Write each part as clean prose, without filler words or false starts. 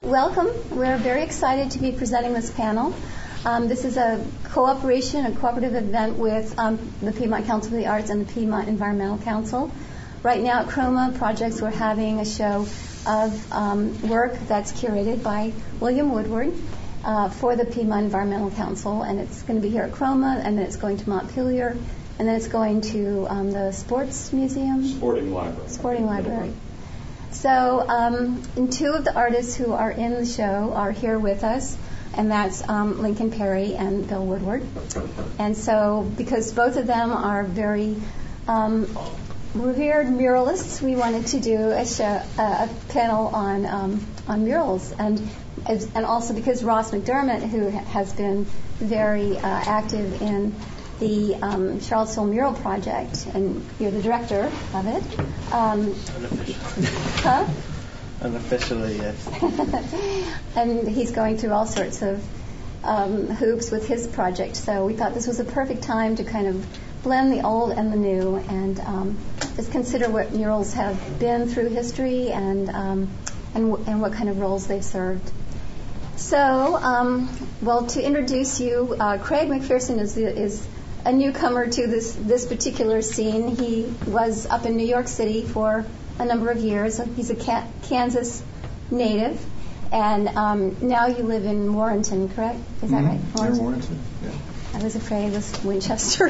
welcome. We're very excited to be presenting this panel. This is a cooperative event with the Piedmont Council for the Arts and the Piedmont Environmental Council. Right now at Chroma Projects, we're having a show of work that's curated by William Woodward for the Piedmont Environmental Council, and it's going to be here at Chroma, and then it's going to Montpelier, and then it's going to the Sports Museum? Sporting Library. So, and two of the artists who are in the show are here with us, and that's Lincoln Perry and Bill Woodward. And so, because both of them are very revered muralists, we wanted to do a panel on murals, and also because Ross McDermott, who has been very active in the Charlottesville Mural Project, and you're the director of it. Unofficially, yes. And he's going through all sorts of hoops with his project. So we thought this was a perfect time to kind of blend the old and the new, and just consider what murals have been through history and what kind of roles they've served. So, well, to introduce you, Craig McPherson is a newcomer to this particular scene. He was up in New York City for a number of years. He's a Kansas native, and now you live in Warrenton, correct? Is that right? Warrenton, yeah. I was afraid it was Winchester.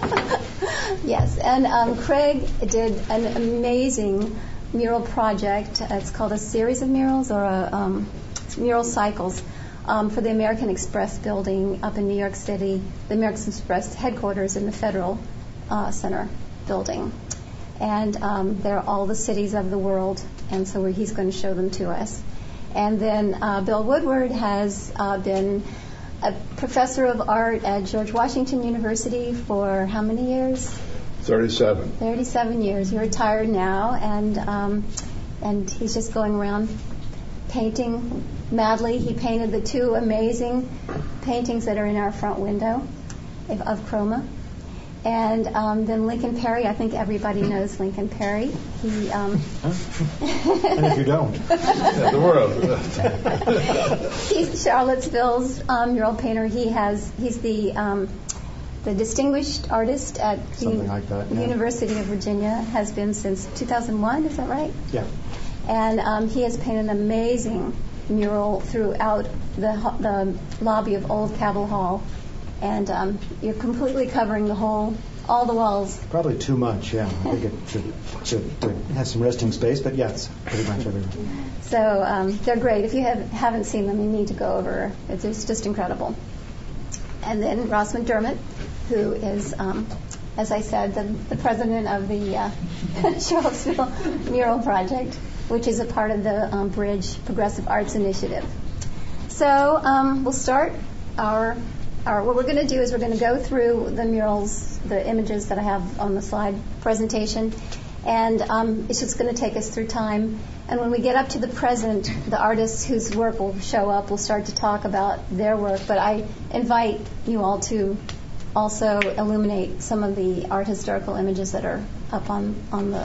Yes, and Craig did an amazing mural project. It's called a series of murals, or mural cycles, for the American Express building up in New York City, the American Express headquarters in the Federal Center building. And they're all the cities of the world, and so he's going to show them to us. And then Bill Woodward has been a professor of art at George Washington University for how many years? 37. 37 years. He's retired now, and he's just going around painting madly. He painted the two amazing paintings that are in our front window of Chroma. And then Lincoln Perry, I think everybody knows Lincoln Perry. He, And if you don't, Yeah, the world. He's Charlottesville's mural painter. He's the distinguished artist at something like that, yeah. University of Virginia. Has been since 2001. Is that right? Yeah. And he has painted an amazing mural throughout the lobby of Old Cabell Hall. And you're completely covering all the walls. Probably too much, yeah. I think it should have some resting space, but yes, pretty much everything. So they're great. If you haven't seen them, you need to go over. It's just incredible. And then Ross McDermott, who is, as I said, the president of the Charlottesville Mural Project, which is a part of the Bridge Progressive Arts Initiative. So we'll start what we're going to do is we're going to go through the murals, the images that I have on the slide presentation, and it's just going to take us through time. And when we get up to the present, the artists whose work will show up will start to talk about their work. But I invite you all to also illuminate some of the art historical images that are up on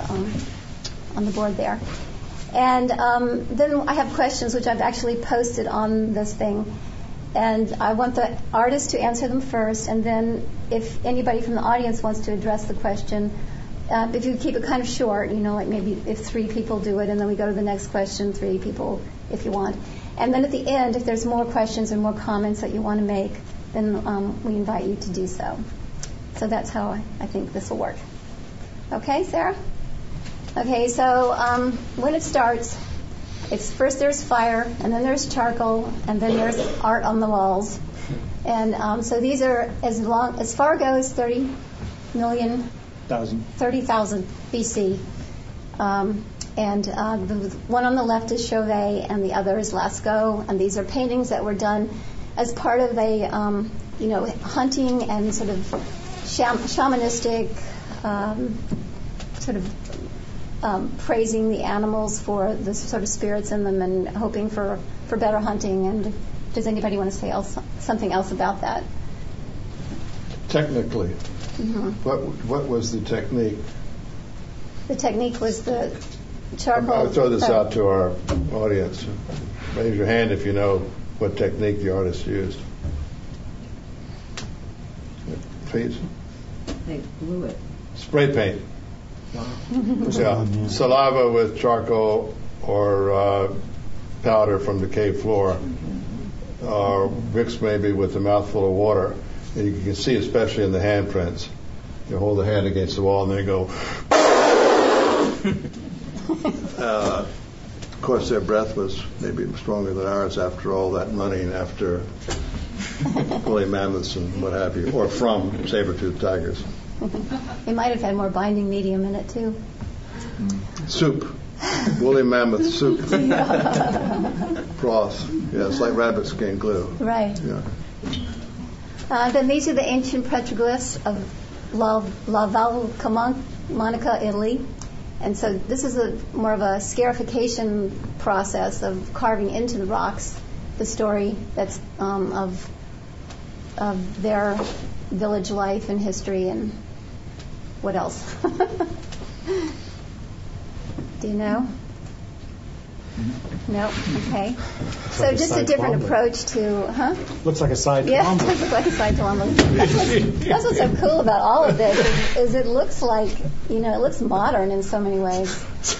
the board there. And then I have questions which I've actually posted on this thing. And I want the artist to answer them first, and then if anybody from the audience wants to address the question, if you keep it kind of short, like maybe if 3 people do it, and then we go to the next question, 3 people if you want. And then at the end, if there's more questions or more comments that you want to make, then we invite you to do so. So that's how I think this will work. Okay, Sarah? Okay, so when it starts, it's first there's fire, and then there's charcoal, and then there's art on the walls. And so these are as far goes 30,000 BC. And the one on the left is Chauvet, and the other is Lascaux. And these are paintings that were done as part of a hunting and sort of shamanistic sort of praising the animals for the sort of spirits in them and hoping for better hunting. And does anybody want to say something else about that? Technically, what was the technique? The technique was the charcoal. I'll throw this out to our audience. Raise your hand if you know what technique the artist used. Please. They blew it. Spray paint. Yeah. Saliva with charcoal or powder from the cave floor, or mixed maybe with a mouthful of water. And you can see, especially in the handprints, you hold the hand against the wall and then you go. Of course, their breath was maybe stronger than ours after all that running after woolly mammoths and what have you, or from saber-toothed tigers. It might have had more binding medium in it too. Soup. Woolly mammoth soup. Broth. Yeah, it's like rabbit skin glue. Right. Yeah. Then these are the ancient petroglyphs of La Valcamonica, Italy. And so this is more of a scarification process of carving into the rocks the story that's of their village life and history and what else? Do you know? No? Okay. So like a just a side different Colombo. approach to, Looks like a side Yeah, Colombo. it looks like a side Colombo. That's what's so cool about all of this is it looks like, it looks modern in so many ways.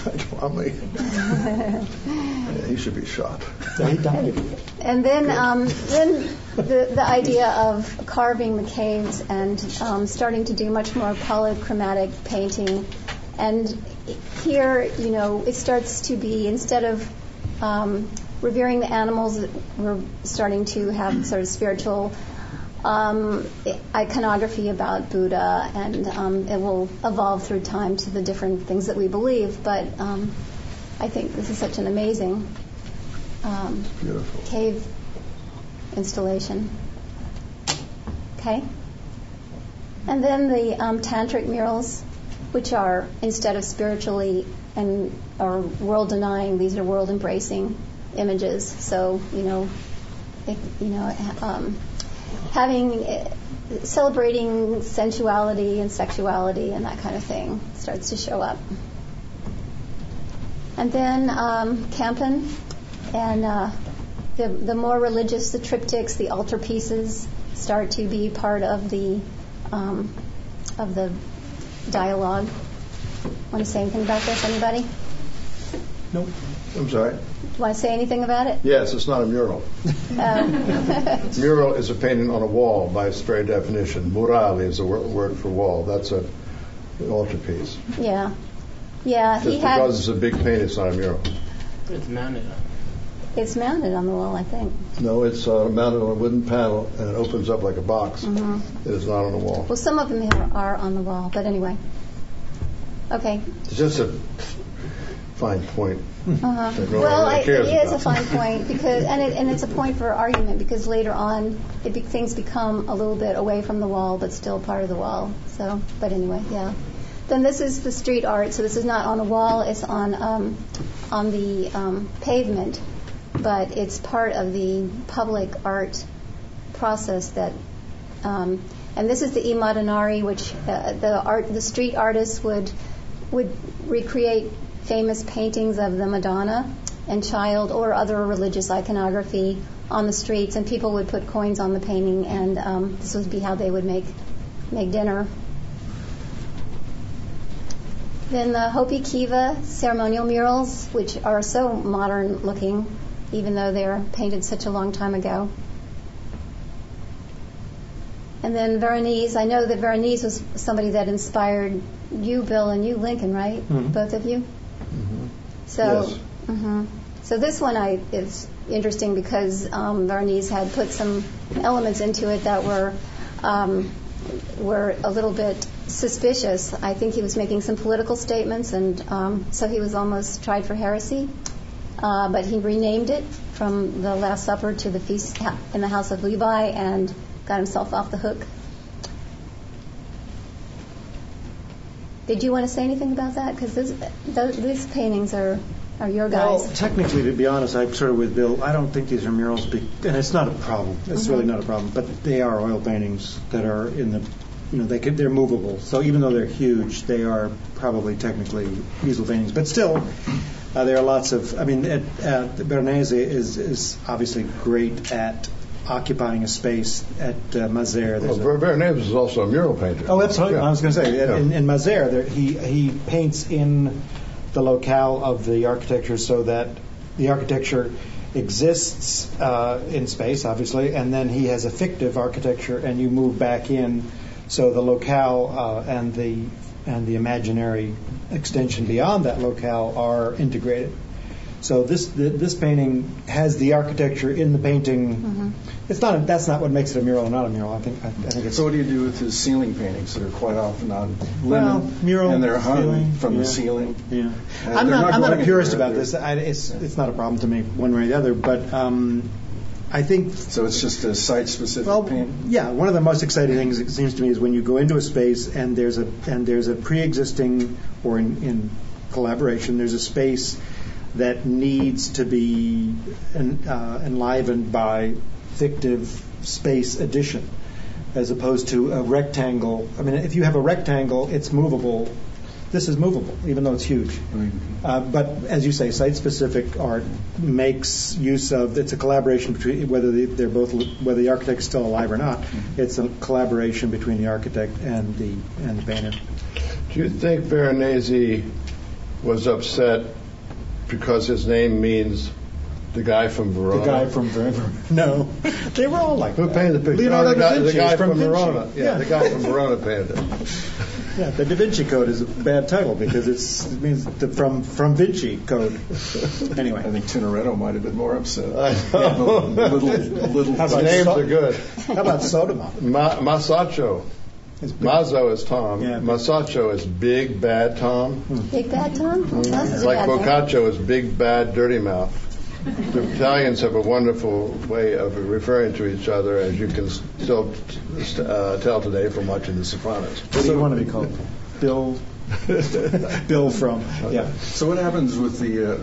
He should be shot. He died. And then the idea of carving the caves and starting to do much more polychromatic painting. And here, it starts to be, instead of revering the animals, we're starting to have sort of spiritual iconography about Buddha, and it will evolve through time to the different things that we believe. But I think this is such an amazing Beautiful. cave installation. Okay. And then the tantric murals, which are, instead of spiritually or world denying, these are world embracing images. So celebrating sensuality and sexuality and that kind of thing starts to show up. And then Kampen and the more religious, the triptychs, the altar pieces start to be part of the dialogue. Want to say anything about this, anybody? Nope. I'm sorry? Want to say anything about it? Yes, it's not a mural. Mural is a painting on a wall by its very definition. Murale is a word for wall. That's an altarpiece. Yeah. Yeah, Just because it's a big painting, it's not a mural. It's mounted on. It's mounted on the wall, I think. No, it's mounted on a wooden panel and it opens up like a box. Mm-hmm. It is not on the wall. Well, some of them here are on the wall, but anyway. Okay. It's just a fine point. Uh-huh. That no Well, one really it cares is a about. fine point because, and it's a point for argument because later on, things become a little bit away from the wall, but still part of the wall. So, but anyway, yeah. Then this is the street art. So this is not on a wall; it's on the pavement, but it's part of the public art process that. And this is the Imaginari, which the street artists would recreate famous paintings of the Madonna and Child or other religious iconography on the streets, and people would put coins on the painting, and this would be how they would make dinner. Then the Hopi Kiva ceremonial murals, which are so modern looking, even though they're painted such a long time ago. And then Veronese. I know that Veronese was somebody that inspired you, Bill, and you, Lincoln, right? Mm-hmm. Both of you? Mm-hmm. So, Yes. mhm. So this one is interesting because Veronese had put some elements into it that were a little bit suspicious. I think he was making some political statements, and so he was almost tried for heresy. But he renamed it from the Last Supper to the Feast in the House of Levi and got himself off the hook. Did you want to say anything about that? Because these paintings are your guys. Well, technically, to be honest, I'm sort of with Bill. I don't think these are murals, and it's not a problem. It's really not a problem. But they are oil paintings that are in the, they're movable. So even though they're huge, they are probably technically easel paintings. But still, There are lots of. I mean, Veronese is obviously great at occupying a space. At Mazère, Veronese is also a mural painter. Oh, absolutely. Yeah. I was going to say, Yeah. in Mazère, he paints in the locale of the architecture so that the architecture exists in space, obviously, and then he has a fictive architecture, and you move back in, so the locale and the imaginary extension beyond that locale are integrated. So this painting has the architecture in the painting. Mm-hmm. That's not what makes it a mural or not a mural. I think it's. So what do you do with his ceiling paintings that are quite often on linen, Well, mural, and they're hung ceiling, from yeah. the ceiling? Yeah, And I'm they're not going a purist anywhere. about this. It's not a problem to me one way or the other. But I think. So it's just a site-specific Well, painting? yeah. One of the most exciting things, it seems to me, is when you go into a space and there's a pre-existing, or in collaboration, there's a space that needs to be enlivened by fictive space addition, as opposed to a rectangle. I mean, if you have a rectangle, it's movable. This is movable, even though it's huge. But as you say, site-specific art makes use of. It's a collaboration between whether the architect is still alive or not. It's a collaboration between the architect and the painter. Do you think Veronese was upset because his name means the guy from Verona? The guy from Verona. No, they were all like Who that. painted the picture? Leonardo da Vinci the guy is from Vinci. Verona. Yeah, the guy from Verona painted it. Yeah, the Da Vinci Code is a bad title because it means from Vinci Code. Anyway, I think Tintoretto might have been more upset. I know. A little. How The about names So- are good. how about Sodoma? Masacho. It's big. Mazzo is Tom. Yeah. Masacho is big bad Tom. Big bad Tom? That's It's a like bad thing. Boccaccio is big bad dirty mouth. The Italians have a wonderful way of referring to each other, as you can still tell today from watching The Sopranos. What do you want to be called? Bill. Bill from. Yeah. So what happens with the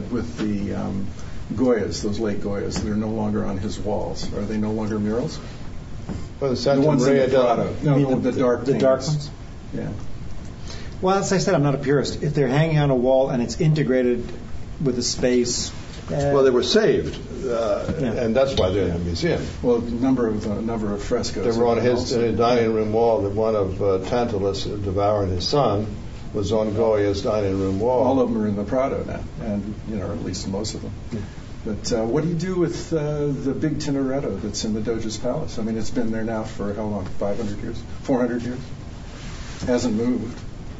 Goyas, those late Goyas, that are no longer on his walls? Are they no longer murals? Well, the The Santa ones in Maria the del Prado. You No, mean the dark the dark paintings. ones? Yeah. Well, as I said, I'm not a purist. If they're hanging on a wall and it's integrated with a space. Well, they were saved, and that's why they're in the museum. Well, a number of frescoes. They were on his also. dining room wall. The one of Tantalus devouring his son was on Goya's dining room wall. All of them are in the Prado now, and at least most of them. Yeah. But what do you do with the big Tintoretto that's in the Doge's Palace? I mean, it's been there now for how long? 500 years? 400 years? Hasn't moved.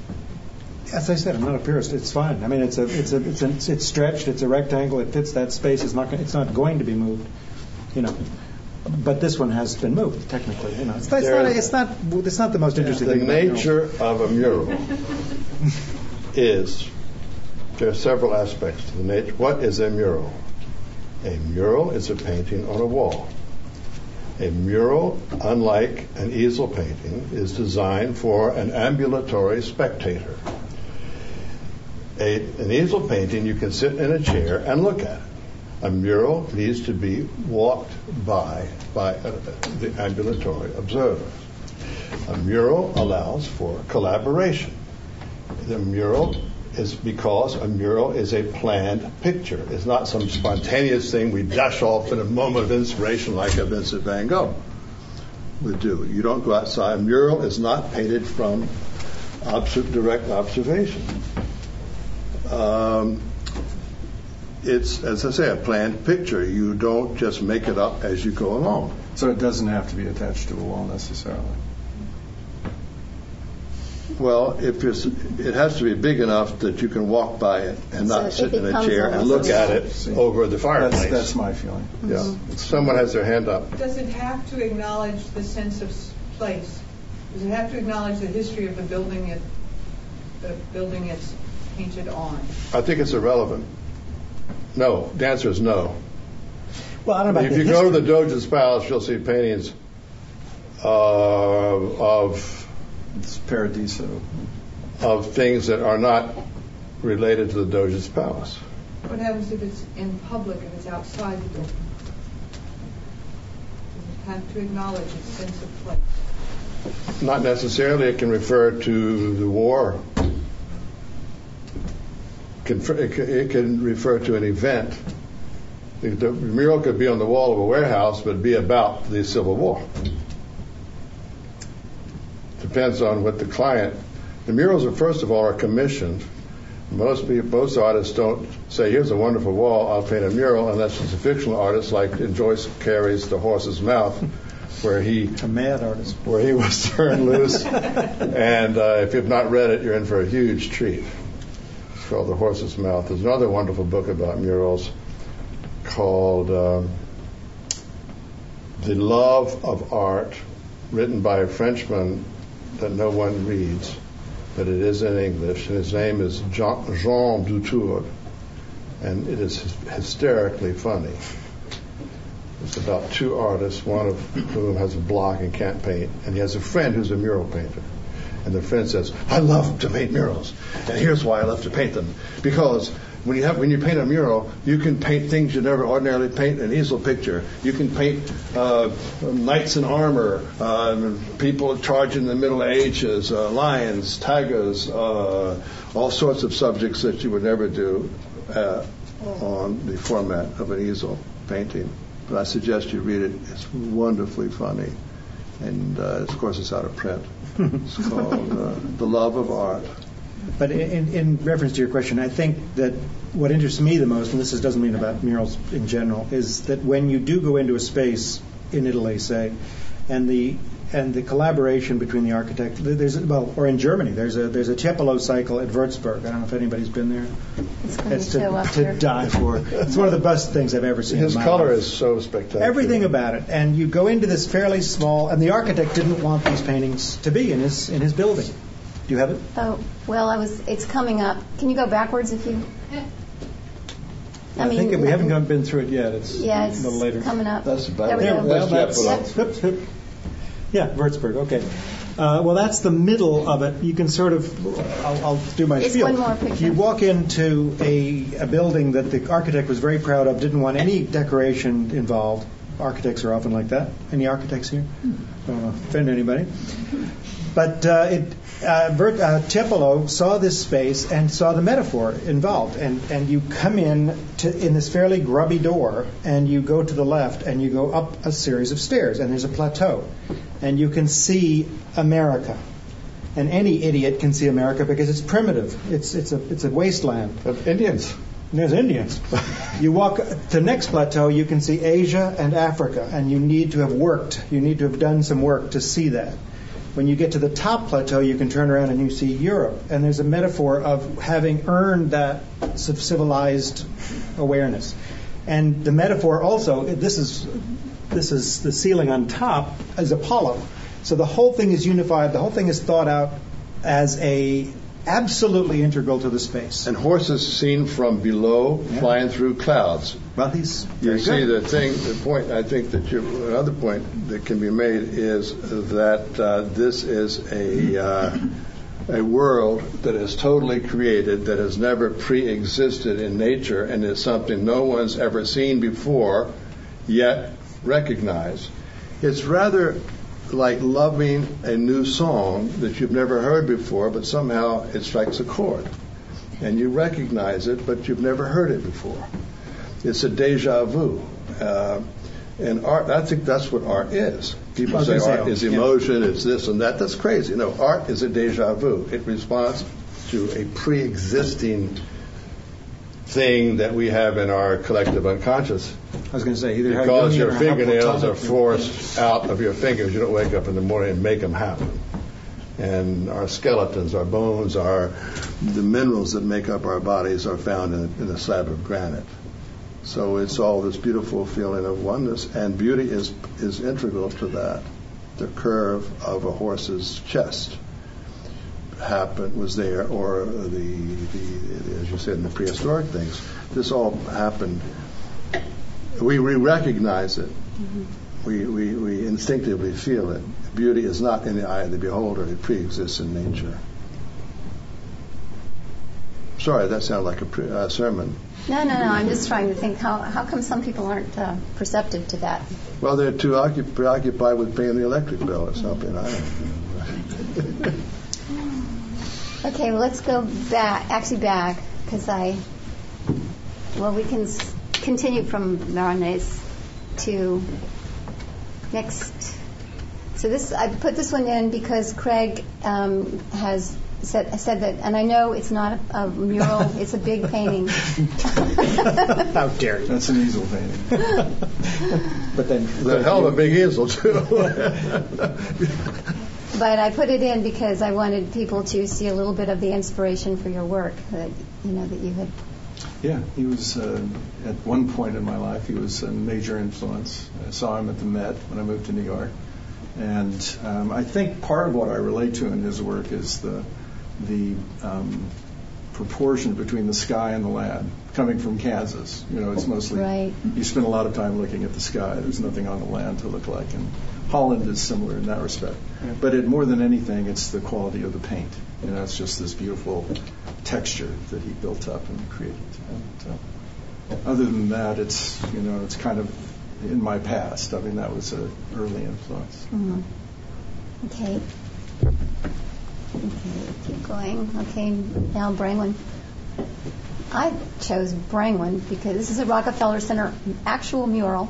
As I said, I'm not a purist. It's fine. I mean, it's stretched. It's a rectangle. It fits that space. It's not going to be moved. But this one has been moved technically. It's not the most interesting The thing. about nature of a mural is there are several aspects to the nature. What is a mural? A mural is a painting on a wall. A mural, unlike an easel painting, is designed for an ambulatory spectator. An easel painting, you can sit in a chair and look at it. A mural needs to be walked by the ambulatory observer. A mural allows for collaboration. The mural is because a mural is a planned picture. It's not some spontaneous thing we dash off in a moment of inspiration like a Vincent van Gogh would do. You don't go outside. A mural is not painted from direct observation. It's, as I say, a planned picture. You don't just make it up as you go along. So it doesn't have to be attached to a wall necessarily. Well, it has to be big enough that you can walk by it and So not it sit in a becomes chair and almost look at it See, over the fireplace. That's my feeling. Yeah. Someone has their hand up. Does it have to acknowledge the sense of place? Does it have to acknowledge the history of the building it's painted on? I think it's irrelevant. No. The answer is no. Well, I don't know about If you go to the Doge's Palace, you'll see paintings of It's Paradiso. things that are not related to the Doge's Palace. What happens if it's in public, if it's outside the building? Does it have to acknowledge its sense of place? Not necessarily. It can refer to the war. it can refer to an event. The mural could be on the wall of a warehouse, but be about the Civil War. Depends on what the client. The murals are, first of all, are commissioned. Most artists don't say, "Here's a wonderful wall, I'll paint a mural," unless it's a fictional artist, like in Joyce Carey's The Horse's Mouth, where a mad artist, where he was turned loose. And if you've not read it, you're in for a huge treat. It's called The Horse's Mouth. There's another wonderful book about murals called The Love of Art, written by a Frenchman that no one reads, but it is in English, and his name is Jean Dutour, and it is hysterically funny. It's about two artists, one of whom has a block and can't paint, and he has a friend who's a mural painter. And the friend says, "I love to paint murals, and here's why I love to paint them. Because when you paint a mural, you can paint things you never ordinarily paint in an easel picture. You can paint knights in armor, people charging in the Middle Ages, lions, tigers, all sorts of subjects that you would never do on the format of an easel painting. But I suggest you read it. It's wonderfully funny. And, of course, it's out of print. It's called The Love of Art. But in reference to your question, I think that what interests me the most, and this doesn't mean about murals in general, is that when you do go into a space in Italy, say, and the collaboration between the architect, or in Germany, there's a Tiepolo cycle at Würzburg. I don't know if anybody's been there. It's to die for. It's one of the best things I've ever seen. His in my color life. is so spectacular. Everything about it, and you go into this fairly small, and the architect didn't want these paintings to be in his building. Do you have it? Oh, well, it's coming up. Can you go backwards if you? I think we haven't been through it yet. It's it's a little later. coming up. That's about There we go. Well, that's Yep. Yeah, Würzburg. Okay. Well, that's the middle of it. You can sort of. I'll do my It's spiel. one more picture. You walk into a building that the architect was very proud of. Didn't want any decoration involved. Architects are often like that. Any architects here? I don't want to offend anybody. But Tiepolo saw this space and saw the metaphor involved. And you come in this fairly grubby door, and you go to the left, and you go up a series of stairs, and there's a plateau. And you can see America. And any idiot can see America because it's primitive. It's a wasteland. Of Indians. And there's Indians. You walk to the next plateau, you can see Asia and Africa, and you need to have worked. You need to have done some work to see that. When you get to the top plateau, you can turn around and you see Europe. And there's a metaphor of having earned that civilized awareness. And the metaphor also, this is the ceiling on top, is Apollo. So the whole thing is unified. The whole thing is thought out as absolutely integral to the space. And horses seen from below, flying through clouds. Well, he's You see, the point I think that another point that can be made is that this is a world that is totally created, that has never pre-existed in nature, and is something no one's ever seen before, yet recognized. It's rather like loving a new song that you've never heard before, but somehow it strikes a chord. And you recognize it, but you've never heard it before. It's a deja vu. And art, I think that's what art is. People say art is emotion, it's this and that. That's crazy. No, art is a deja vu. It responds to a pre-existing thing that we have in our collective unconscious. I was going to say, because your fingernails are forced out of your fingers. You don't wake up in the morning and make them happen. And our skeletons, our bones, the minerals that make up our bodies are found in a slab of granite. So it's all this beautiful feeling of oneness, and beauty is integral to that. The curve of a horse's chest was there, or as you said, in the prehistoric things. This all happened. We recognize it. Mm-hmm. We instinctively feel it. Beauty is not in the eye of the beholder. It pre-exists in nature. Sorry, that sounded like a sermon. No. I'm just trying to think how come some people aren't perceptive to that. Well, they're too preoccupied with paying the electric bill or something. I don't know. Okay, well, let's go back. Actually, back. because we can continue from Veronese to next. So I put this one in because Craig has said that, and I know it's not a mural, it's a big painting. How dare you? That's an easel painting. But then The hell of a big easel, too. But I put it in because I wanted people to see a little bit of the inspiration for your work that you had. Yeah, he was, at one point in my life, he was a major influence. I saw him at the Met when I moved to New York. And I think part of what I relate to in his work is the proportion between the sky and the land. Coming from Kansas, it's mostly, right. You spend a lot of time looking at the sky. There's nothing on the land to look like. And Holland is similar in that respect. Yeah. But more than anything, it's the quality of the paint. It's just this beautiful texture that he built up and created. And, other than that, it's kind of in my past. I mean, that was an early influence. Mm-hmm. Okay, keep going. Okay, now Brangwyn. I chose Brangwyn because this is a Rockefeller Center actual mural.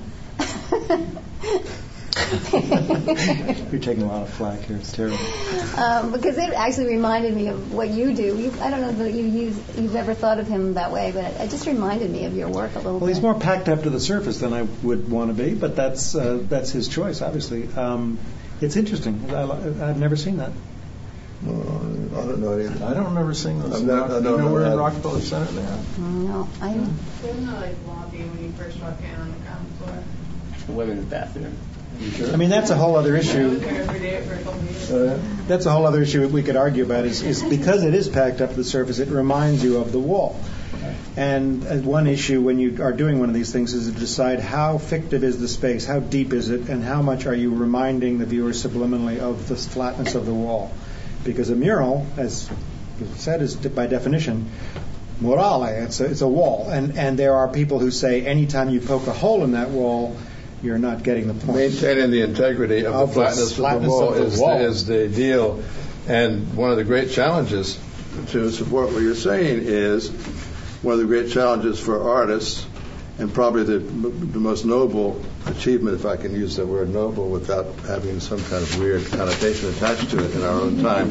You're taking a lot of flack here. It's terrible. Because it actually reminded me of what you do. I don't know that you've ever thought of him that way, but it just reminded me of your work a little bit. Well, he's more packed up to the surface than I would want to be, but that's his choice, obviously. It's interesting. I've never seen that. I don't know either. I don't remember seeing those. I don't know where in that. Rockefeller Center they are? No, I don't. There's no lobby when you first walk in on the ground floor. Women's bathroom. You sure? I mean, that's a whole other issue. Every day for a couple years. That's a whole other issue we could argue about. Is because it is packed up to the surface, it reminds you of the wall. And one issue when you are doing one of these things is to decide how fictive is the space, how deep is it, and how much are you reminding the viewer subliminally of the flatness of the wall. Because a mural, as said, is by definition murale. It's a wall, and there are people who say anytime you poke a hole in that wall, you're not getting the point. Maintaining the integrity of the flatness of the wall is the deal. And one of the great challenges to support what you're saying is one of the great challenges for artists, and probably the most noble achievement, if I can use the word noble without having some kind of weird connotation attached to it in our own time,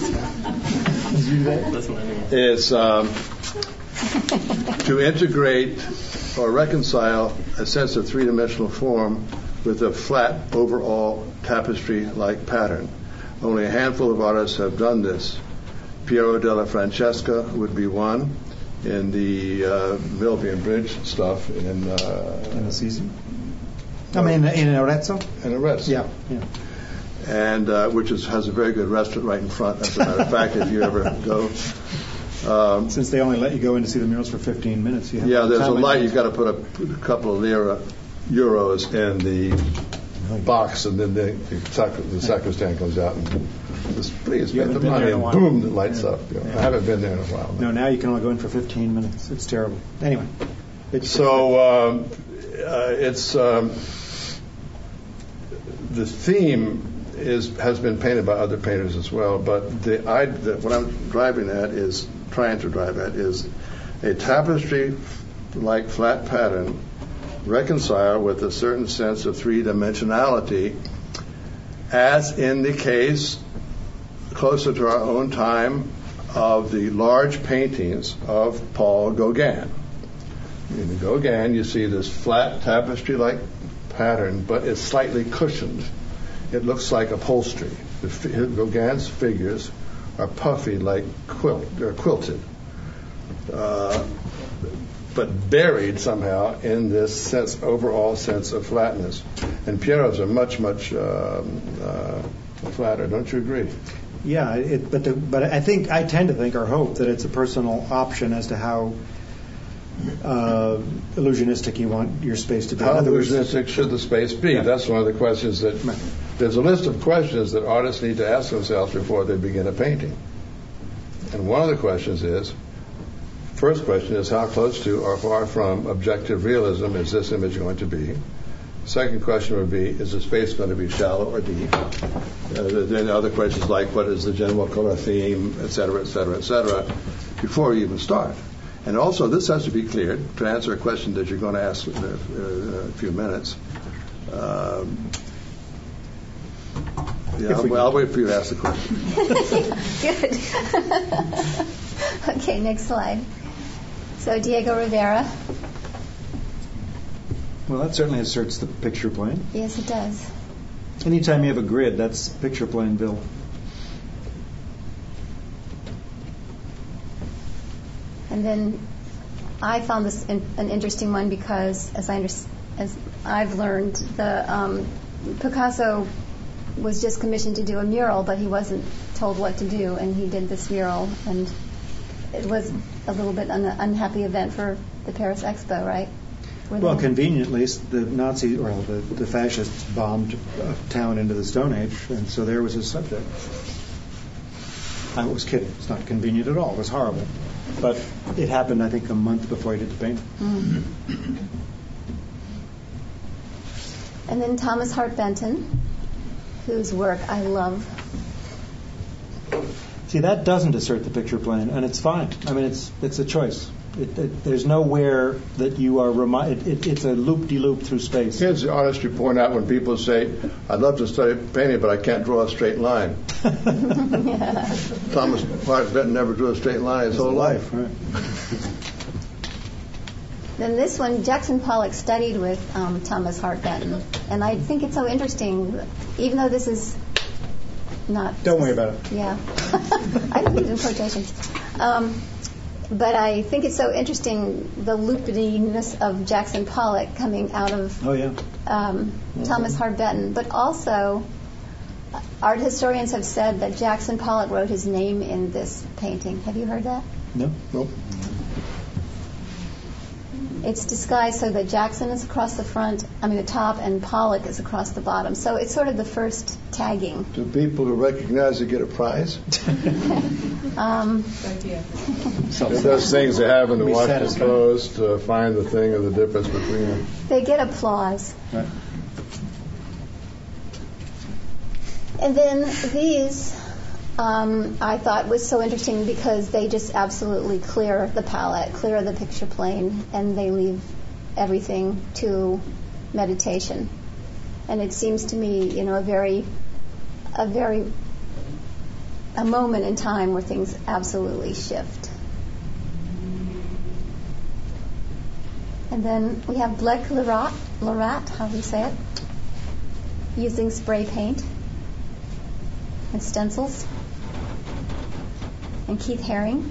is to integrate or reconcile a sense of three-dimensional form with a flat overall tapestry-like pattern. Only a handful of artists have done this. Piero della Francesca would be one in the Milvian Bridge stuff in Assisi. I mean, in Arezzo? In Arezzo. Yeah. And which has a very good restaurant right in front, as a matter of fact, if you ever go. Since they only let you go in to see the murals for 15 minutes. You have there's a light. You've got to put a couple of euros in the box, and then the sacristan comes out and says, please pay the money, and boom, it lights up. I haven't been there in a while. No, now you can only go in for 15 minutes. It's terrible. Anyway. It's the theme has been painted by other painters as well, but what I'm trying to drive at is a tapestry-like flat pattern reconciled with a certain sense of three-dimensionality, as in the case closer to our own time of the large paintings of Paul Gauguin. In the Gauguin, you see this flat tapestry-like pattern, but it's slightly cushioned. It looks like upholstery. Gauguin's figures are puffy like they're quilted, but buried somehow in this overall sense of flatness. And Piero's are much flatter. Don't you agree? Yeah, but I tend to think or hope that it's a personal option as to how illusionistic you want your space to be. How illusionistic should the space be? Yeah. That's one of the questions that there's a list of questions that artists need to ask themselves before they begin a painting. And one of the questions first question is how close to or far from objective realism is this image going to be? Second question would be, is the space going to be shallow or deep? Then other questions like what is the general color theme, et cetera, before you even start. And also, this has to be cleared to answer a question that you're going to ask in a few minutes. I'll wait for you to ask the question. Good. Okay, next slide. So Diego Rivera. Well, that certainly asserts the picture plane. Yes, it does. Anytime you have a grid, that's picture plane, Bill. And then I found this an interesting one because, as I've learned, the Picasso was just commissioned to do a mural, but he wasn't told what to do, and he did this mural, and it was a little bit an unhappy event for the Paris Expo, right? Well, conveniently, the Nazis or the fascists bombed a town into the Stone Age, and so there was his subject. I was kidding. It's not convenient at all. It was horrible. But it happened, I think, a month before he did the painting. Mm-hmm. And then Thomas Hart Benton, whose work I love. See, that doesn't assert the picture plane, and it's fine. I mean, it's a choice. There's nowhere that you are reminded. It's a loop-de-loop through space. Here's the artist you point out when people say, I'd love to study painting, but I can't draw a straight line. Yeah. Thomas Hart Benton never drew a straight line his whole life. Right. Then this one, Jackson Pollock studied with Thomas Hart Benton. And I think it's so interesting, even though this is not... Don't worry about it. Yeah. I put it in quotations. But I think it's so interesting, the loopiness of Jackson Pollock coming out of Thomas Hart Benton. But also, art historians have said that Jackson Pollock wrote his name in this painting. Have you heard that? No. Nope. It's disguised so that Jackson is across the top, and Pollock is across the bottom. So it's sort of the first tagging. Do people who recognize it get a prize? It does things they have in the Washington Post to find the thing or the difference between them. They get applause. Right. And then these, I thought was so interesting because they just absolutely clear the palette, clear the picture plane, and they leave everything to meditation. And it seems to me, a moment in time where things absolutely shift. And then we have Blake Lerat, how do you say it? Using spray paint and stencils. And Keith Haring.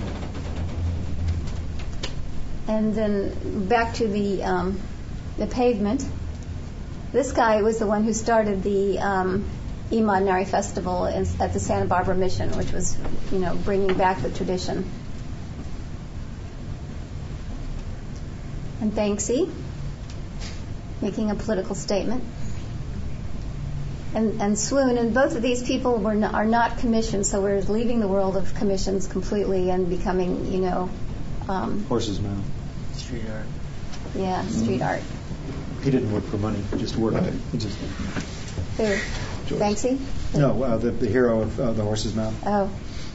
And then back to the pavement. This guy was the one who started the Imaginary Festival at the Santa Barbara Mission, which was, bringing back the tradition. And Banksy, making a political statement. And Swoon, and both of these people are not commissioned, so we're leaving the world of commissions completely and becoming, Horse's mouth. Street art. Yeah, street art. He didn't work for money. He just worked. Right. He just. Who? Banksy? No, the hero of the Horse's Mouth. Oh.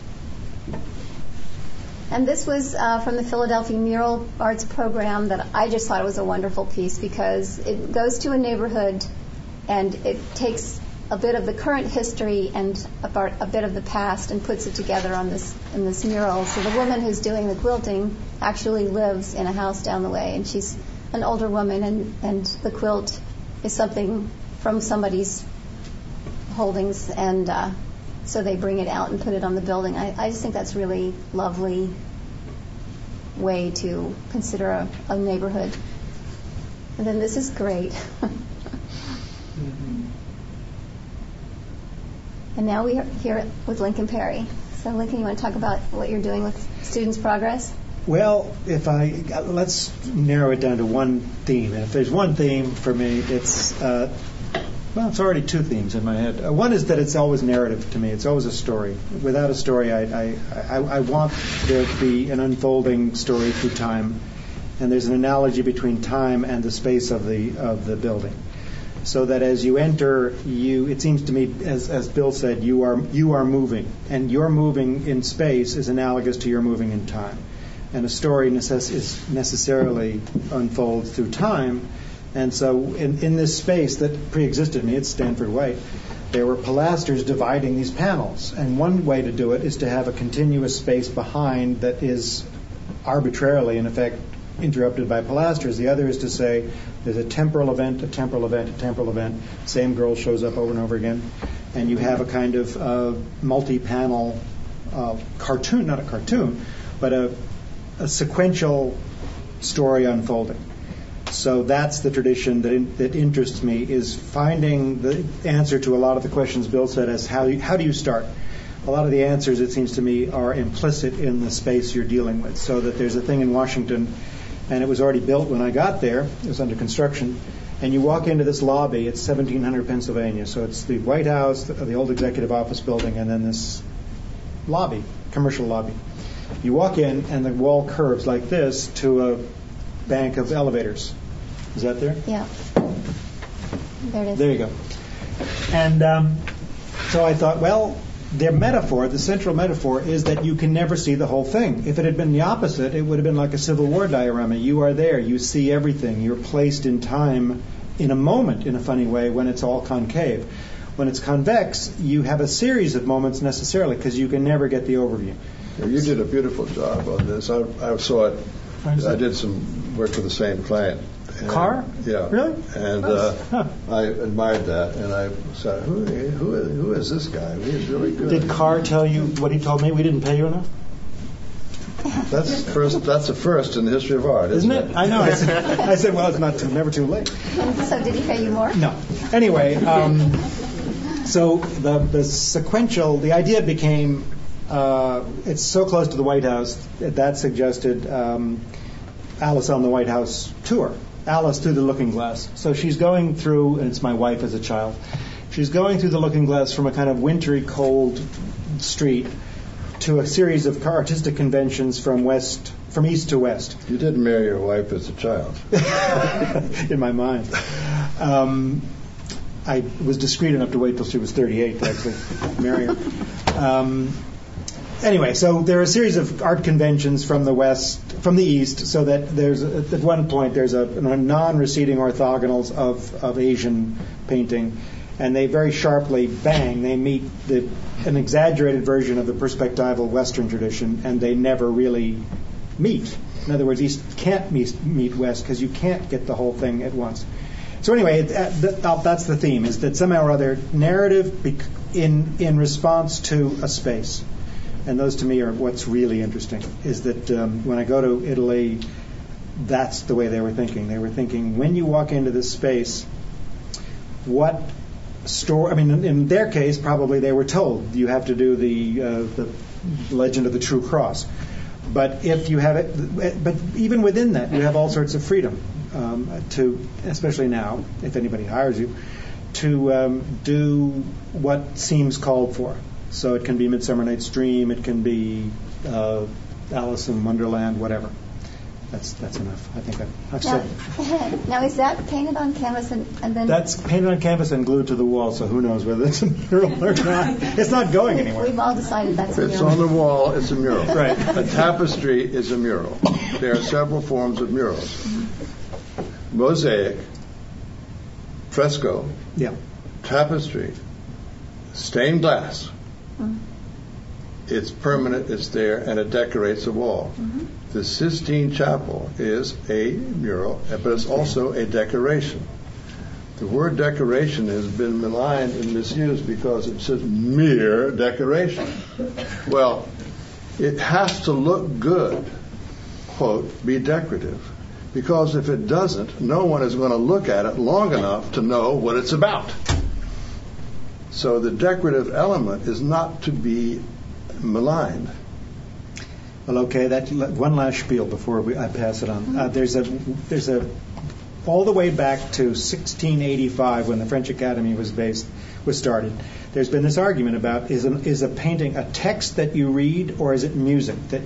And this was from the Philadelphia Mural Arts Program that I just thought was a wonderful piece because it goes to a neighborhood and it takes a bit of the current history and a bit of the past and puts it together in this mural. So the woman who's doing the quilting actually lives in a house down the way, and she's an older woman, and the quilt is something from somebody's holdings, and so they bring it out and put it on the building. I just think that's really lovely way to consider a neighborhood. And then this is great. And now we are here with Lincoln Perry. So Lincoln, you want to talk about what you're doing with Students' Progress? Well, let's narrow it down to one theme. And if there's one theme for me, it's it's already two themes in my head. One is that it's always narrative to me. It's always a story. Without a story, I want there to be an unfolding story through time. And there's an analogy between time and the space of the building. So that as you enter, it seems to me, as Bill said, you are moving, and your moving in space is analogous to your moving in time. and a story is necessarily unfolds through time. And so in this space that pre-existed me, it's Stanford White, there were pilasters dividing these panels. And one way to do it is to have a continuous space behind that is arbitrarily, in effect, interrupted by pilasters. The other is to say there's a temporal event, a temporal event, a temporal event. Same girl shows up over and over again. And you have a kind of multi-panel cartoon, not a cartoon, but a sequential story unfolding. So that's the tradition that interests me, is finding the answer to a lot of the questions Bill said as how do you start? A lot of the answers, it seems to me, are implicit in the space you're dealing with. So that there's a thing in Washington, and it was already built when I got there. It was under construction. And you walk into this lobby, it's 1700 Pennsylvania. So it's the White House, the old executive office building, and then this lobby, commercial lobby. You walk in, and the wall curves like this to a bank of elevators. Is that there? Yeah. There it is. There you go. And so I thought, well, the central metaphor is that you can never see the whole thing. If it had been the opposite, it would have been like a Civil War diorama. You are there. You see everything. You're placed in time in a moment, in a funny way, when it's all concave. When it's convex, you have a series of moments necessarily, because you can never get the overview. You did a beautiful job on this. I saw it. I did some work for the same client. Carr? Yeah. Really? And I admired that, and I said, who is this guy? He's really good. Did Carr tell you what he told me? We didn't pay you enough? That's a first in the history of art, isn't it? I know. I said, well, it's never too late. So did he pay you more? No. Anyway, so the sequential, the idea became, it's so close to the White House that suggested Alice on the White House tour. Alice through the looking glass. So she's going through, and it's my wife as a child, she's going through the looking glass from a kind of wintry, cold street to a series of artistic conventions from east to west. You did marry your wife as a child. In my mind. I was discreet enough to wait till she was 38 to actually marry her. Anyway, so there are a series of art conventions from the east, so that there's at one point there's a non-receding orthogonals of Asian painting, and they very sharply bang. They meet an exaggerated version of the perspectival Western tradition, and they never really meet. In other words, East can't meet West because you can't get the whole thing at once. So anyway, that's the theme: is that somehow or other narrative in response to a space. And those to me are what's really interesting, is that when I go to Italy, that's the way they were thinking. They were thinking, when you walk into this space, what story, I mean, in their case, probably they were told you have to do the Legend of the True Cross. But if you have it, but even within that, you have all sorts of freedom to, especially now, if anybody hires you, to do what seems called for. So it can be Midsummer Night's Dream, it can be Alice in Wonderland, whatever. That's enough. I think I've said. Now, is that painted on canvas and then? That's painted on canvas and glued to the wall, so who knows whether it's a mural or not. It's not going anywhere. We've all decided that's a mural. It's on the wall, it's a mural. Right. A tapestry is a mural. There are several forms of murals. Mosaic, fresco, tapestry, stained glass. It's permanent, it's there, and it decorates a wall. The Sistine Chapel is a mural, but it's also a decoration. The word decoration has been maligned and misused because it says mere decoration. Well, it has to look good, quote, be decorative, because if it doesn't, no one is going to look at it long enough to know what it's about. So the decorative element is not to be maligned. Well, okay, that's one last spiel before I pass it on. There's a all the way back to 1685 when the French Academy was started. There's been this argument about is a painting a text that you read, or is it music that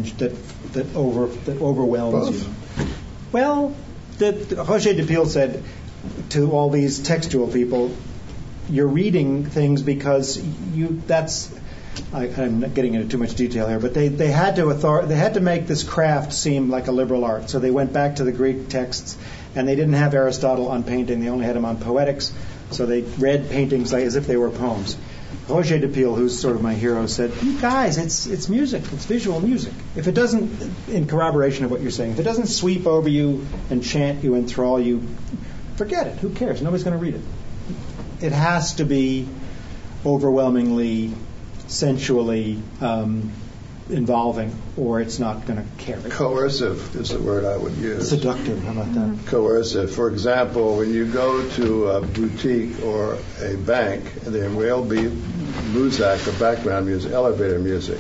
overwhelms Both. you? Well, Roger Depil said to all these textual people, you're reading things because I'm not getting into too much detail here, but they had to make this craft seem like a liberal art. So they went back to the Greek texts, and they didn't have Aristotle on painting. They only had him on poetics. So they read paintings like as if they were poems. Roger de Pile, who's sort of my hero, said, "You guys, it's music. It's visual music. If it doesn't, in corroboration of what you're saying, if it doesn't sweep over you and chant you, enthrall you, forget it. Who cares? Nobody's going to read it. It has to be overwhelmingly sensually involving, or it's not going to carry." Coercive is the word I would use. Seductive, how about that? Coercive. For example, when you go to a boutique or a bank, there will be muzak or background music, elevator music.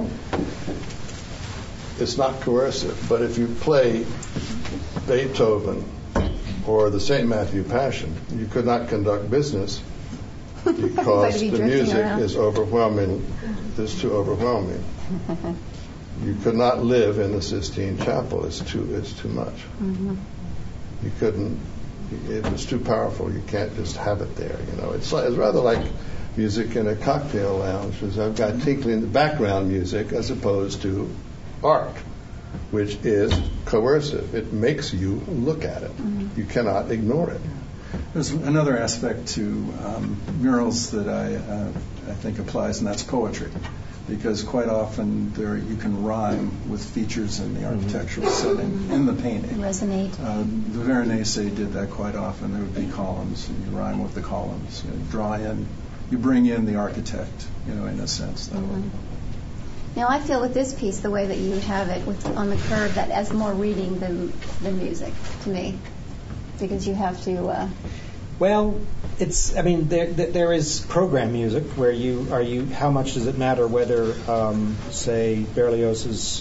It's not coercive, but if you play Beethoven or the St. Matthew Passion, you could not conduct business because the music is overwhelming. It's too overwhelming. You could not live in the Sistine Chapel. It's too much. Mm-hmm. You couldn't. It was too powerful. You can't just have it there. It's rather like music in a cocktail lounge. I've got tinkling the background music as opposed to art, which is coercive. It makes you look at it. Mm-hmm. You cannot ignore it. There's another aspect to murals that I think applies, and that's poetry. Because quite often you can rhyme with features in the architectural setting in the painting. Resonate. The Veronese did that quite often. There would be columns, and you rhyme with the columns. You bring in the architect, in a sense. That way. Now, I feel with this piece, the way that you have it on the curve, that as more reading than music to me, because you have to. Well, there is program music where how much does it matter whether, say, Berlioz's,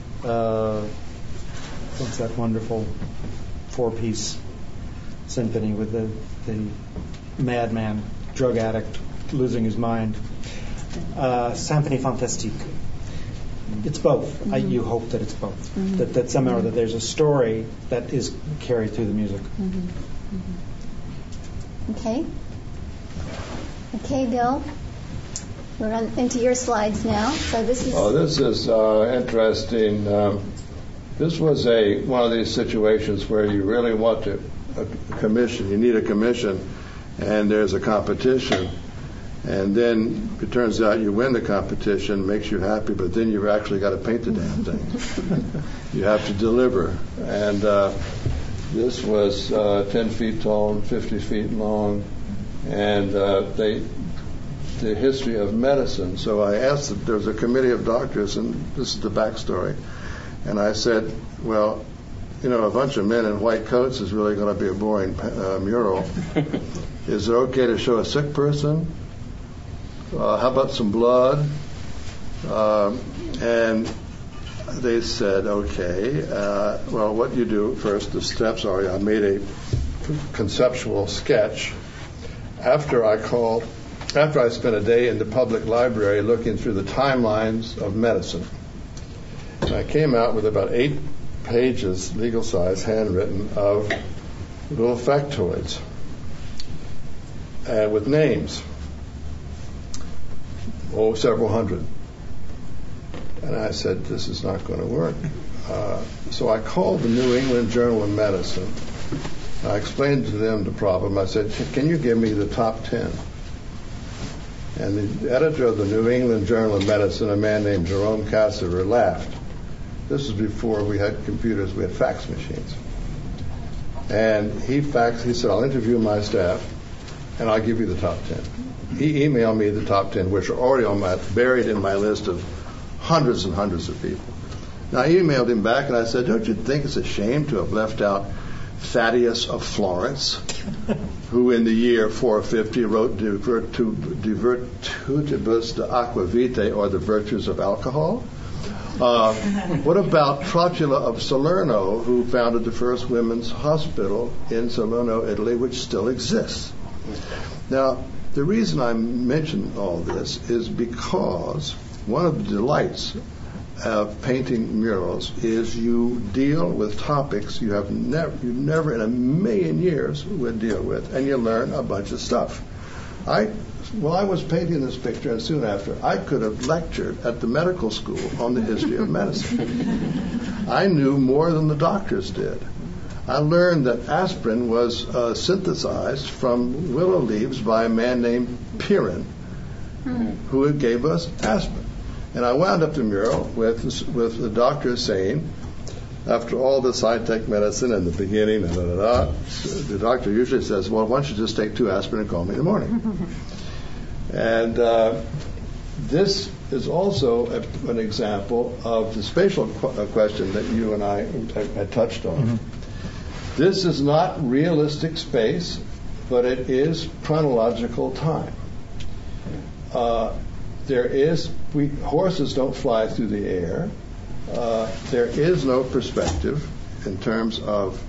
what's that wonderful 4-piece symphony with the madman, drug addict, losing his mind, Symphonie Fantastique. It's both. Mm-hmm. You hope that it's both. Mm-hmm. That somehow that there's a story that is carried through the music. Mm-hmm. Mm-hmm. Okay. Okay, Bill. We're into your slides now. So this is. Oh, this is interesting. This was one of these situations where you really want a commission. You need a commission, and there's a competition, and then it turns out you win the competition, makes you happy, but then you've actually got to paint the damn thing. You have to deliver, and. This was 10 feet tall and 50 feet long, and the history of medicine. So I asked, there was a committee of doctors, and this is the backstory. And I said, well, a bunch of men in white coats is really going to be a boring mural. Is it okay to show a sick person? How about some blood? And they said, okay, well, what you do first, the steps are, I made a conceptual sketch. After I spent a day in the public library looking through the timelines of medicine, and I came out with about 8 pages, legal size, handwritten, of little factoids, with names, several hundred. And I said, this is not going to work. So I called the New England Journal of Medicine. I explained to them the problem. I said, can you give me the top 10? And the editor of the New England Journal of Medicine, a man named Jerome Cassirer, laughed. This was before we had computers. We had fax machines. And he said, I'll interview my staff, and I'll give you the top 10. He emailed me the top 10, which are already buried in my list of hundreds and hundreds of people. Now, I emailed him back and I said, don't you think it's a shame to have left out Thaddeus of Florence, who in the year 450 wrote De Virtutibus de Aquavitae, or the virtues of alcohol? What about Trotula of Salerno, who founded the first women's hospital in Salerno, Italy, which still exists? Now, the reason I mention all this is because one of the delights of painting murals is you deal with topics you never in a million years would deal with, and you learn a bunch of stuff. I Well, I was painting this picture, and soon after, I could have lectured at the medical school on the history of medicine. I knew more than the doctors did. I learned that aspirin was synthesized from willow leaves by a man named Pirin, who gave us aspirin. And I wound up the mural with the doctor saying, after all this high-tech medicine in the beginning, the doctor usually says, well, why don't you just take 2 aspirin and call me in the morning? And this is also an example of the spatial question that you and I had touched on. Mm-hmm. This is not realistic space, but it is chronological time. Horses don't fly through the air. There is no perspective in terms of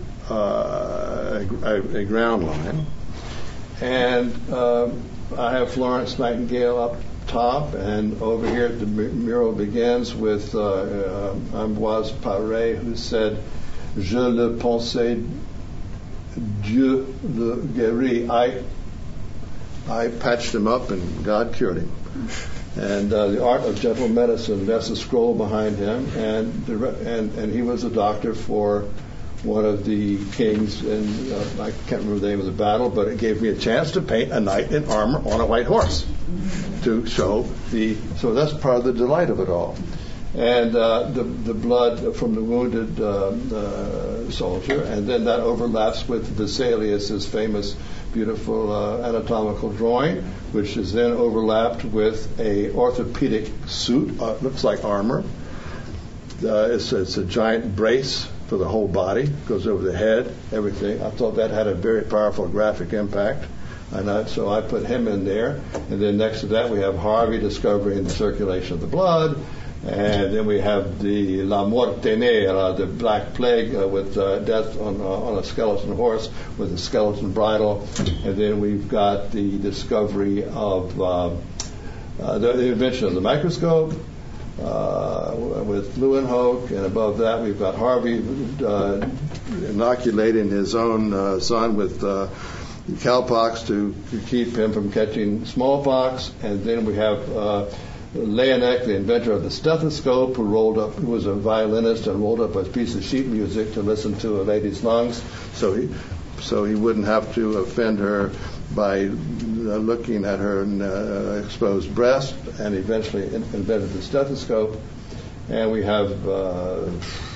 a ground line. And I have Florence Nightingale up top, and over here the mural begins with Ambroise Paré, who said, "Je le pensais, Dieu le guérit." I patched him up, and God cured him. And The Art of Gentle Medicine, that's a scroll behind him, and he was a doctor for one of the kings, and I can't remember the name of the battle, but it gave me a chance to paint a knight in armor on a white horse to show so that's part of the delight of it all. And the blood from the wounded soldier, and then that overlaps with Vesalius's famous, beautiful anatomical drawing, which is then overlapped with a orthopedic suit, looks like armor. It's a giant brace for the whole body, goes over the head, everything. I thought that had a very powerful graphic impact. And so I put him in there. And then next to that we have Harvey discovering the circulation of the blood. And then we have the La Morte Negra, the Black Plague, with death on a skeleton horse with a skeleton bridle. And then we've got the discovery of the invention of the microscope with Leeuwenhoek. And above that we've got Harvey inoculating his own son with cowpox to keep him from catching smallpox. And then we have Laennec, the inventor of the stethoscope, who was a violinist and rolled up a piece of sheet music to listen to a lady's lungs, so he wouldn't have to offend her by looking at her exposed breast, and eventually invented the stethoscope. And we have the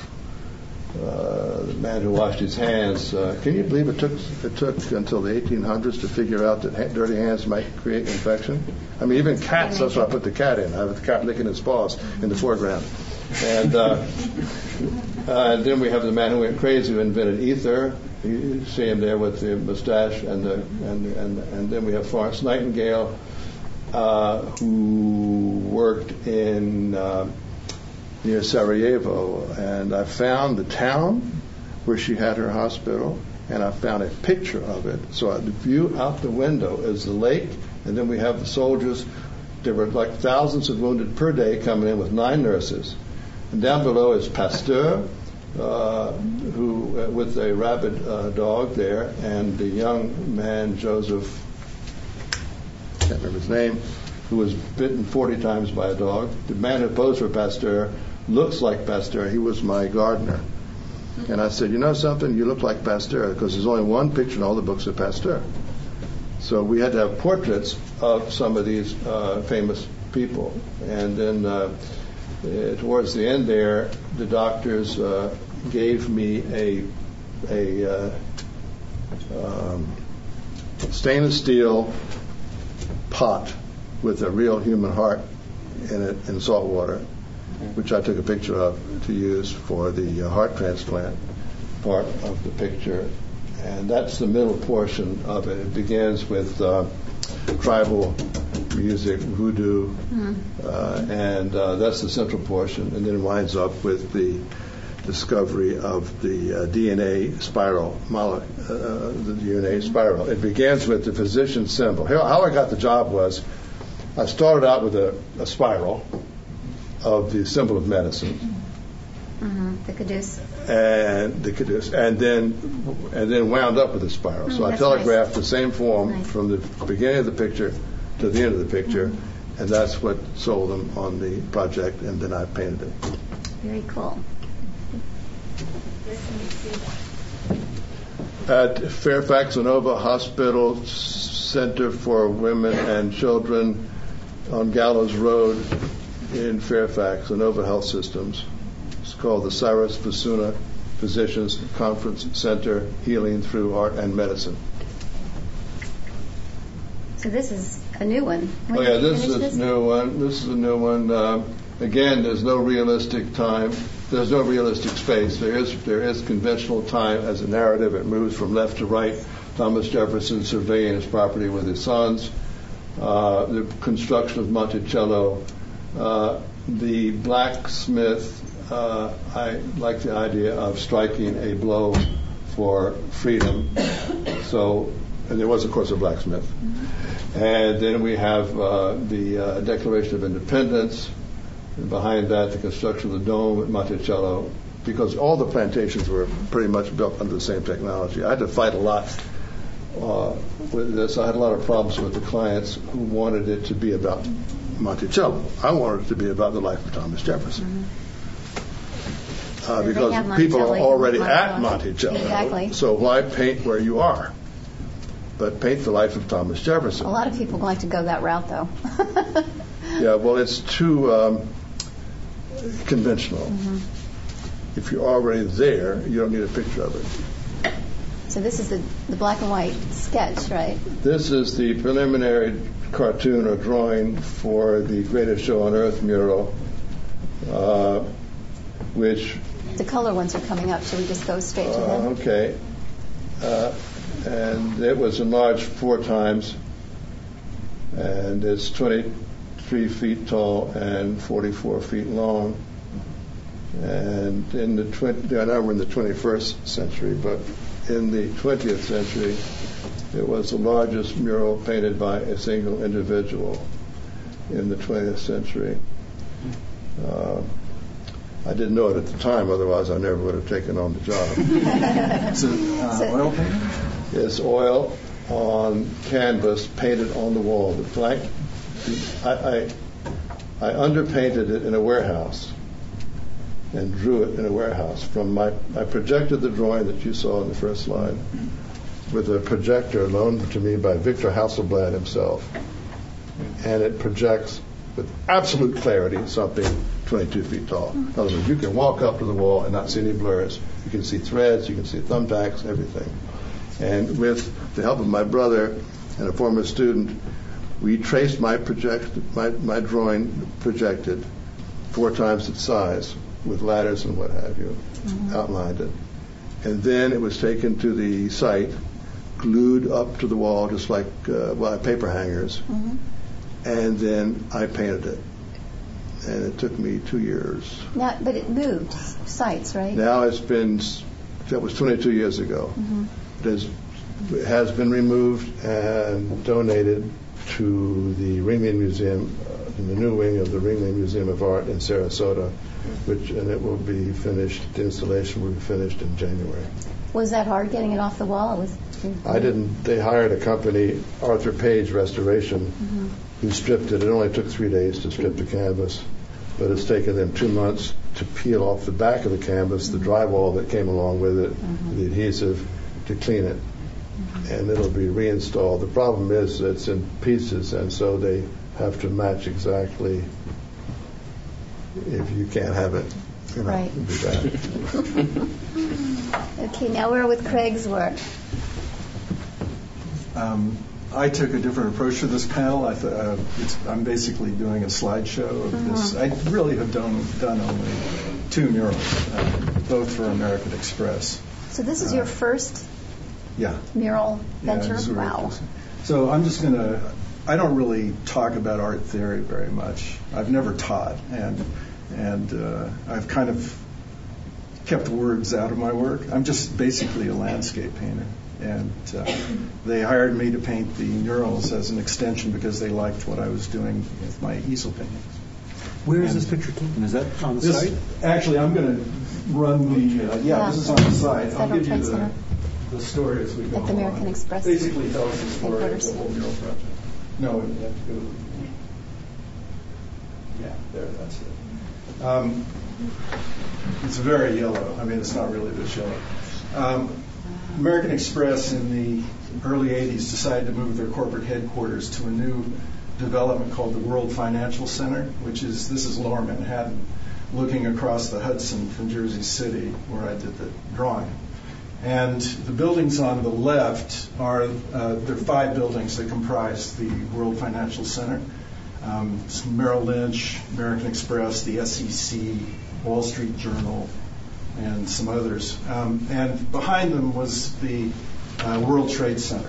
man who washed his hands. Can you believe it took until the 1800s to figure out that dirty hands might create infection? I mean, even cats, that's why I put the cat in. I have the cat licking its paws in the foreground. And then we have the man who went crazy, who invented ether. You see him there with the mustache. And then we have Florence Nightingale, who worked in near Sarajevo. And I found the town where she had her hospital, and I found a picture of it. So the view out the window is the lake, and then we have the soldiers. There were like thousands of wounded per day coming in with 9 nurses. And down below is Pasteur, who with a rabid dog there, and the young man, Joseph, I can't remember his name, who was bitten 40 times by a dog. The man who posed for Pasteur looks like Pasteur. He was my gardener. And I said, you know something? You look like Pasteur, because there's only one picture in all the books of Pasteur. So we had to have portraits of some of these famous people. And then towards the end there, the doctors gave me a stainless steel pot with a real human heart in it in salt water, which I took a picture of to use for the heart transplant part of the picture. And that's the middle portion of it. It begins with tribal music, voodoo, and that's the central portion, and then winds up with the discovery of the DNA spiral, the DNA spiral. It begins with the physician symbol. How I got the job was I started out with a spiral of the symbol of medicine. The caduce. And then wound up with a spiral. So I telegraphed the same form from the beginning of the picture to the end of the picture, and that's what sold them on the project, and then I painted it. Very cool. At Fairfax Inova Hospital Center for Women and Children on Gallows Road in Fairfax, Inova Health Systems. It's called the Cyrus Vasuna Physicians Conference Center, Healing Through Art and Medicine. So this is a new one. When Oh did yeah, you this finish is a new one. This is a new one. Again, there's no realistic time. There's no realistic space. There is conventional time as a narrative. It moves from left to right. Thomas Jefferson surveying his property with his sons. The construction of Monticello. The blacksmith. I like the idea of striking a blow for freedom. So, and there was, of course, a blacksmith. Mm-hmm. And then we have the Declaration of Independence. And behind that, the construction of the dome at Monticello, because all the plantations were pretty much built under the same technology. I had to fight a lot with this. I had a lot of problems with the clients who wanted it to be about Monticello. I wanted it to be about the life of Thomas Jefferson. Mm-hmm. Because people are already at Monticello. Exactly. So why paint where you are? But paint the life of Thomas Jefferson. A lot of people like to go that route, though. Yeah, well, it's too conventional. Mm-hmm. If you're already there, you don't need a picture of it. So this is the black and white sketch, right? This is the preliminary cartoon or drawing for the Greatest Show on Earth mural, which... The color ones are coming up. Should we just go straight to them? Okay. And it was enlarged 4 times, and it's 23 feet tall and 44 feet long. And in the now we're in the 21st century, but in the 20th century, it was the largest mural painted by a single individual in the 20th century. I didn't know it at the time, otherwise I never would have taken on the job. Is it oil painting? It's oil on canvas painted on the wall. The blank. I underpainted it in a warehouse and drew it in a warehouse. I projected the drawing that you saw in the first slide with a projector loaned to me by Victor Hasselblad himself, and it projects with absolute clarity something 22 feet tall. In other words, you can walk up to the wall and not see any blurs. You can see threads, you can see thumbtacks, everything. And with the help of my brother and a former student, we traced my drawing projected 4 times its size with ladders and what have you, outlined it. And then it was taken to the site, glued up to the wall just like paper hangers, and then I painted it. And it took me 2 years. Now, but it moved sites, right? Now that was 22 years ago. It has been removed and donated to the Ringling Museum, in the new wing of the Ringling Museum of Art in Sarasota, and it will be finished, the installation will be finished in January. Was that hard getting it off the wall? They hired a company, Arthur Page Restoration, who stripped it. It only took 3 days to strip the canvas, but it's taken them 2 months to peel off the back of the canvas, the drywall that came along with it, the adhesive, to clean it. And it'll be reinstalled. The problem is that it's in pieces, and so they have to match exactly. If you can't have it, right. It'll be bad. Okay, now we're with Craig's work. I took a different approach to this panel. I'm basically doing a slideshow of this. I really have done only 2 murals, both for American Express. So this is your first Yeah. mural venture? Yeah, Wow. So I'm just I don't really talk about art theory very much. I've never taught, and I've kind of kept words out of my work. I'm just basically a landscape painter. And they hired me to paint the murals as an extension because they liked what I was doing with my easel paintings. Where is this picture taken? Is that on the site? Actually, I'm going to run this is on the site. I'll give you the story as we go At the American along. Express Basically tells the story of headquarters. the whole mural project. No, you have to go. Yeah, there, that's it. It's very yellow. I mean, it's not really this yellow. American Express in the early 80s decided to move their corporate headquarters to a new development called the World Financial Center, this is Lower Manhattan, looking across the Hudson from Jersey City, where I did the drawing. And the buildings on the left there are 5 buildings that comprise the World Financial Center. It's Merrill Lynch, American Express, the SEC, Wall Street Journal, and some others. And behind them was the World Trade Center.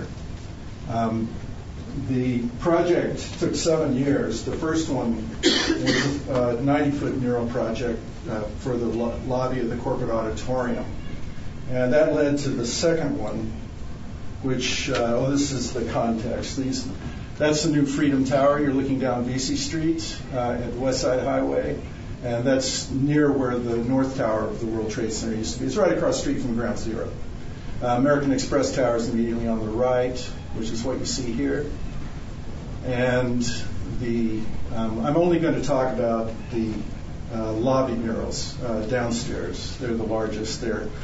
The project took 7 years. The first one was a 90-foot mural project for the lobby of the corporate auditorium. And that led to the second one, which, this is the context. That's the new Freedom Tower. You're looking down Vesey Street at the West Side Highway. And that's near where the North Tower of the World Trade Center used to be. It's right across the street from Ground Zero. American Express Tower is immediately on the right, which is what you see here. And I'm only going to talk about the lobby murals downstairs. They're the largest.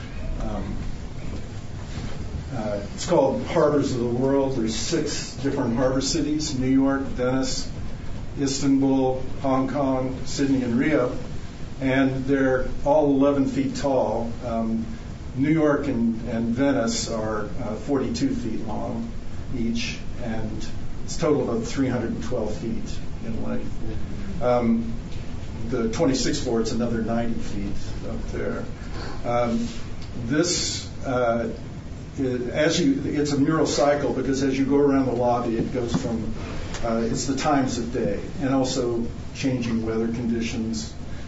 It's called Harbors of the World. There's 6 different harbor cities: New York, Venice, Istanbul, Hong Kong, Sydney, and Rio. And they're all 11 feet tall. New York and Venice are 42 feet long each, and it's a total of 312 feet in length. The 26th floor, it's another 90 feet up there. It's a mural cycle, because as you go around the lobby, it goes from it's the times of day and also changing weather conditions.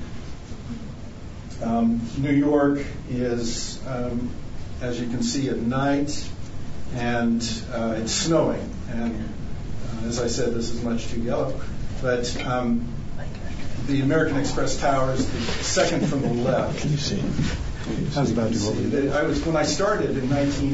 New York is, as you can see, at night, and it's snowing. And as I said, this is much too yellow. But the American Express Tower is the second from the left. Can you see? How's about you? When I started in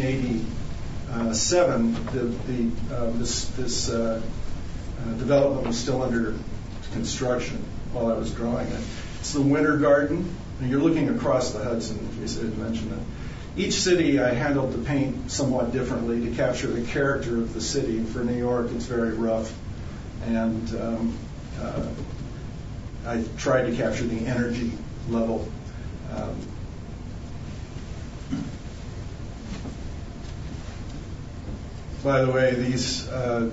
1987, this development was still under construction while I was drawing it. It's the Winter Garden, and you're looking across the Hudson, in case I didn't mention that. Each city I handled the paint somewhat differently to capture the character of the city. For New York, it's very rough, and I tried to capture the energy level. By the way, these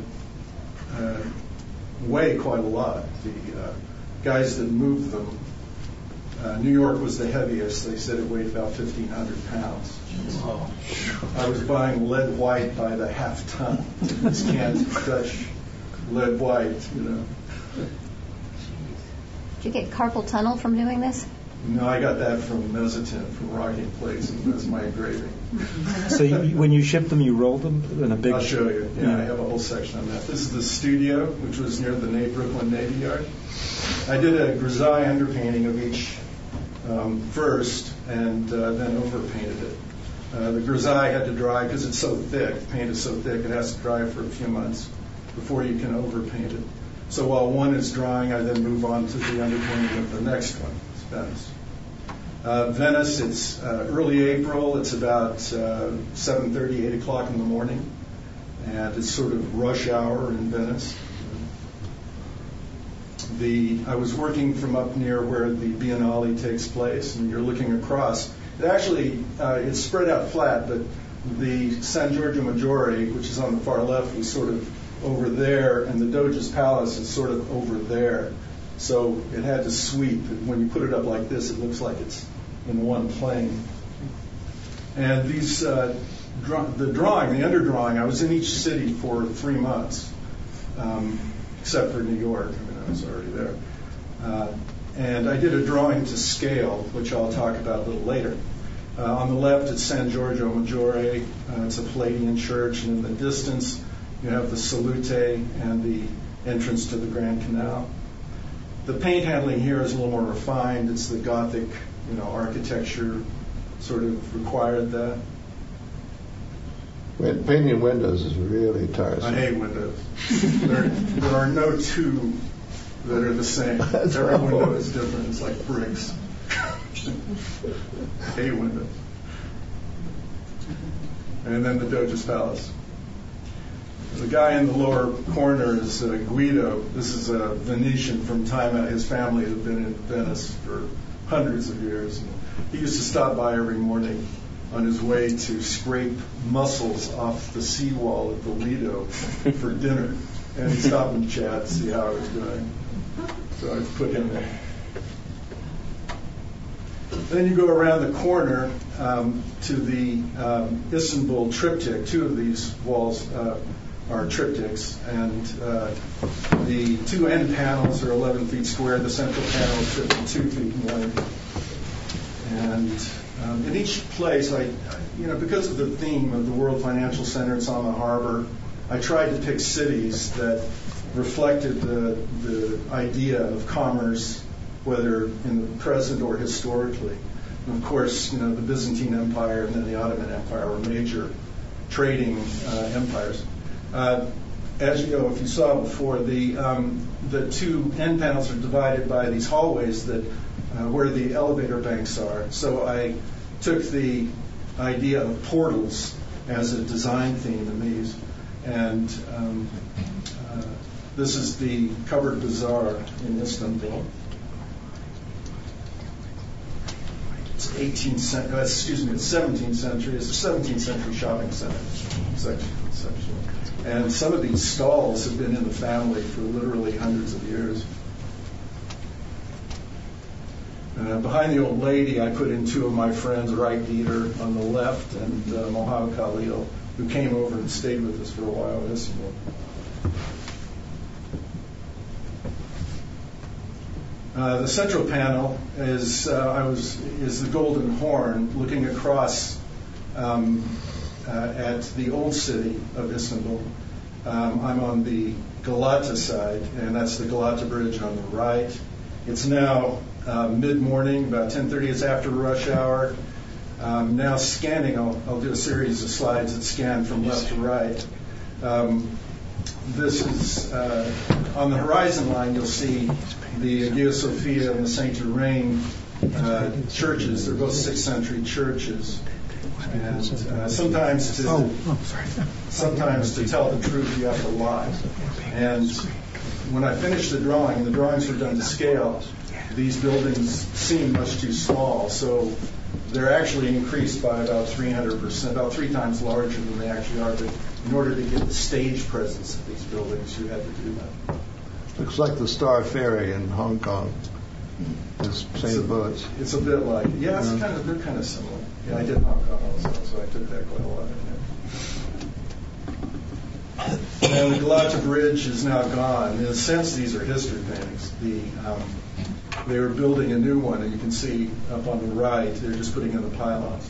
weigh quite a lot. The guys that moved them, New York was the heaviest. They said it weighed about 1,500 pounds. Oh. I was buying lead white by the half ton. You just can't touch lead white, Did you get carpal tunnel from doing this? No, I got that from Mezzotint, from Rocking Place, and that's my engraving. So when you shipped them, you rolled them in a big... I'll show you. Yeah, I have a whole section on that. This is the studio, which was near the Brooklyn Navy Yard. I did a grisaille underpainting of each first, and then overpainted it. The grisaille had to dry because it's so thick. The paint is so thick, it has to dry for a few months before you can overpaint it. So while one is drying, I then move on to the underpainting of the next one. It's Venice. Venice, it's early April. It's about 7:30, 8 o'clock in the morning, and it's sort of rush hour in Venice. I was working from up near where the Biennale takes place, and you're looking across. It's spread out flat, but the San Giorgio Maggiore, which is on the far left, was sort of over there, and the Doge's Palace is sort of over there. So it had to sweep. When you put it up like this, it looks like it's in one plane. And these, the underdrawing, I was in each city for 3 months, except for New York. I mean, I was already there. And I did a drawing to scale, which I'll talk about a little later. On the left, it's San Giorgio Maggiore. It's a Palladian church, and in the distance, you have the Salute and the entrance to the Grand Canal. The paint handling here is a little more refined. It's the Gothic, architecture sort of required that. Painting windows is really tiresome. I hate windows. There are no two that are the same. Every window is different. It's like bricks. I hate windows. And then the Doge's Palace. The guy in the lower corner is Guido. This is a Venetian from time out. His family had been in Venice for hundreds of years. He used to stop by every morning on his way to scrape mussels off the seawall at the Lido for dinner. And he'd stop and chat, see how I was doing. So I put him there. Then you go around the corner to the Istanbul triptych. Two of these walls are triptychs, and the two end panels are 11 feet square. The central panel is 52 feet wide. And in each place, because of the theme of the World Financial Center, it's on the harbor, I tried to pick cities that reflected the idea of commerce, whether in the present or historically. And of course, the Byzantine Empire and then the Ottoman Empire were major trading empires. As you know, if you saw before, the two end panels are divided by these hallways that where the elevator banks are. So I took the idea of portals as a design theme in these, and this is the covered bazaar in Istanbul. It's 17th century. It's a 17th century shopping center section. And some of these stalls have been in the family for literally hundreds of years. Behind the old lady, I put in two of my friends, Wright Dieter on the left and Mohammed Khalil, who came over and stayed with us for a while in Istanbul. The central panel is the Golden Horn, looking across at the old city of Istanbul. I'm on the Galata side, and that's the Galata Bridge on the right. It's now mid-morning, about 10:30. It's after rush hour. Now scanning. I'll do a series of slides that scan from left to right. This is on the horizon line. You'll see the Hagia Sophia and the Saint Germain churches. They're both 6th century churches. And sometimes to tell the truth, you have to lie. And when I finished the drawings were done to scale. These buildings seem much too small, so they're actually increased by about 300%, about 3 times larger than they actually are. But in order to get the stage presence of these buildings, you had to do that. Looks like the Star Ferry in Hong Kong. Same boats. It's a bit like, yeah, they're kind of similar. Yeah, I did Hong Kong also, so I took that quite a lot in there. And the Galata Bridge is now gone. In a sense, these are history paintings. They were building a new one, and you can see up on the right, they're just putting in the pylons.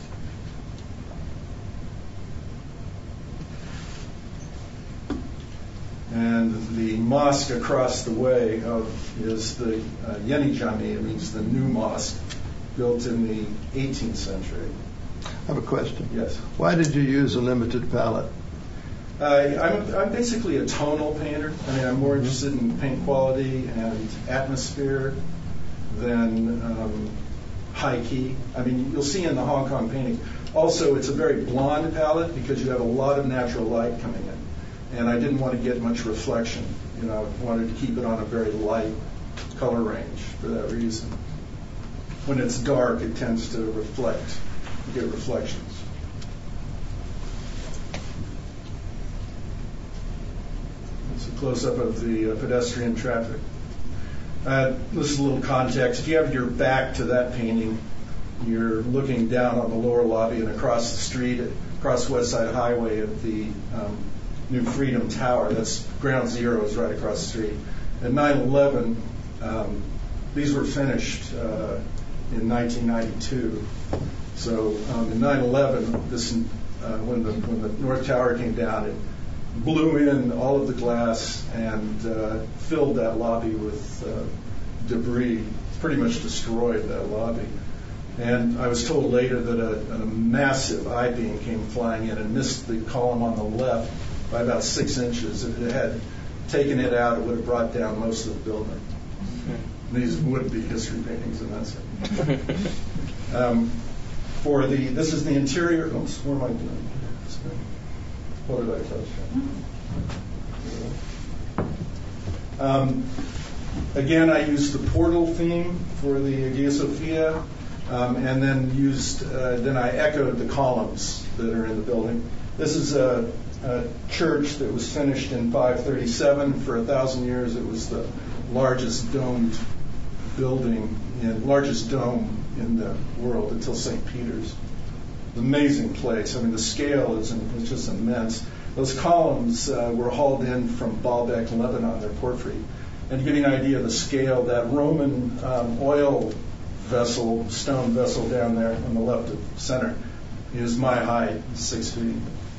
And the mosque across the way is the Yeni Jami. It means the new mosque, built in the 18th century. I have a question. Yes. Why did you use a limited palette? I'm basically a tonal painter. I mean, I'm more interested in paint quality and atmosphere than high key. I mean, you'll see in the Hong Kong painting. Also, it's a very blonde palette because you have a lot of natural light coming in. And I didn't want to get much reflection. I wanted to keep it on a very light color range for that reason. When it's dark, it tends to reflect. You get reflections. It's a close-up of the pedestrian traffic. This is a little context. If you have your back to that painting, you're looking down on the lower lobby and across the street, across West Side Highway at the New Freedom Tower. That's Ground Zero is right across the street. At 9/11, these were finished in 1992. So in 9/11, when the North Tower came down, it blew in all of the glass and filled that lobby with debris. Pretty much destroyed that lobby. And I was told later that a massive I-beam came flying in and missed the column on the left by about 6 inches. If it had taken it out, it would have brought down most of the building. These would be history paintings, and that's it. This is the interior. Oops, what am I doing? What did I touch? Again, I used the portal theme for the Hagia Sophia, and then I echoed the columns that are in the building. This is a church that was finished in 537. For 1,000 years, it was the largest domed largest dome in the world until St. Peter's. Amazing place. I mean, the scale is just immense. Those columns were hauled in from Baalbek, Lebanon. They're porphyry. And to give you an idea of the scale, that Roman oil vessel, stone vessel down there on the left of center, is my height, 6 feet.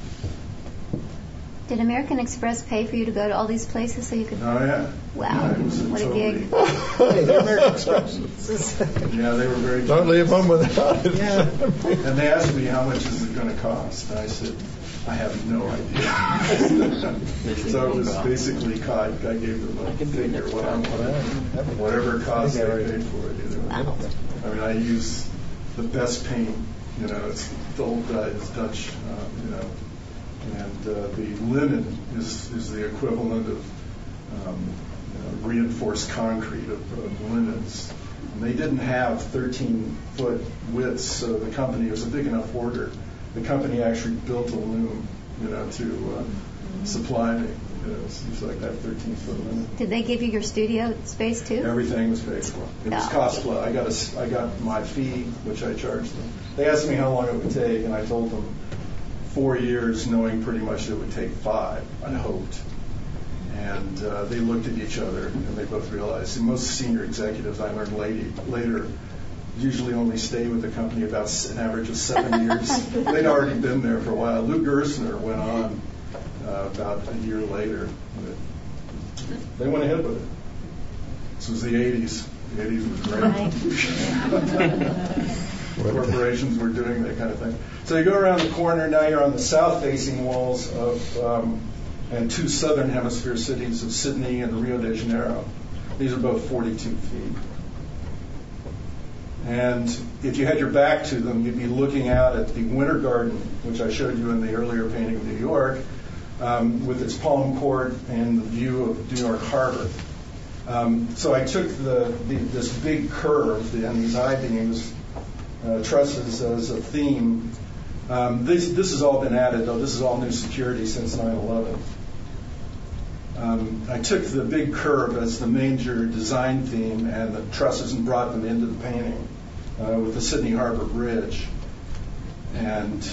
Did American Express pay for you to go to all these places so you could? Oh, yeah. Wow. Yeah, What a gig. Hey, they're American Express. Yeah, they were very Don't leave home without it. Yeah. And they asked me, how much is it going to cost? And I said, I have no idea. So it was basically, I gave them a figure, whatever it cost, they paid for it. Wow. I mean, I use the best paint, it's the old Dutch, and the linen is the equivalent of reinforced concrete of linens. And they didn't have 13-foot widths, so the company, it was a big enough order. The company actually built a loom, to supply me. So I got 13-foot linen. Did they give you your studio space too? Everything was paid for. It was cost plus. I got my fee, which I charged them. They asked me how long it would take, and I told them 4 years, knowing pretty much it would take 5, I hoped. And they looked at each other, and they both realized, and most senior executives I learned later usually only stay with the company about an average of 7 years. They'd already been there for a while. Lou Gerstner went on about a year later. But they went ahead with it. This was the 80s. The 80s was great. Corporations were doing that kind of thing. So you go around the corner, now you're on the south-facing walls of and 2 southern hemisphere cities of Sydney and Rio de Janeiro. These are both 42 feet. And if you had your back to them, you'd be looking out at the Winter Garden, which I showed you in the earlier painting of New York, with its palm court and the view of New York Harbor. So I took this big curve and these I-beams, trusses as a theme. This has all been added, though. This is all new security since 9/11. I took the big curve as the major design theme and the trusses and brought them into the painting with the Sydney Harbor Bridge. And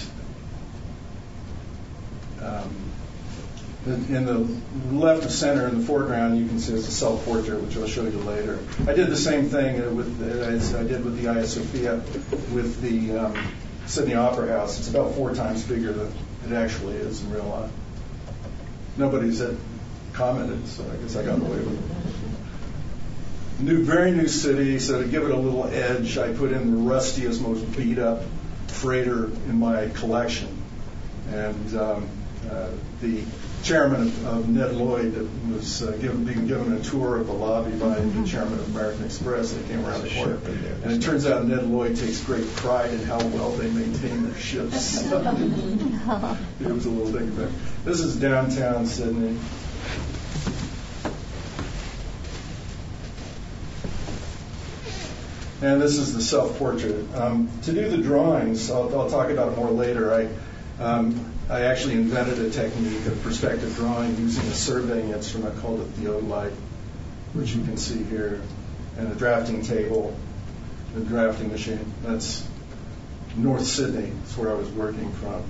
in the left of center in the foreground, you can see it's a self-portrait, which I'll show you later. I did the same thing as I did with the Hagia Sophia with the Sydney Opera House. It's about 4 times bigger than it actually is in real life. Nobody's commented, so I guess I got away with it. Very new city, so to give it a little edge, I put in the rustiest, most beat-up freighter in my collection. And the chairman of Ned Lloyd was being given a tour of the lobby by the chairman of American Express. They came around the corner. And it turns out Ned Lloyd takes great pride in how well they maintain their ships. It was a little thing there. This is downtown Sydney. And this is the self-portrait. To do the drawings, I'll talk about it more later. I actually invented a technique of perspective drawing using a surveying instrument called a theodolite, which you can see here, and a drafting table, a drafting machine. That's North Sydney. That's where I was working from.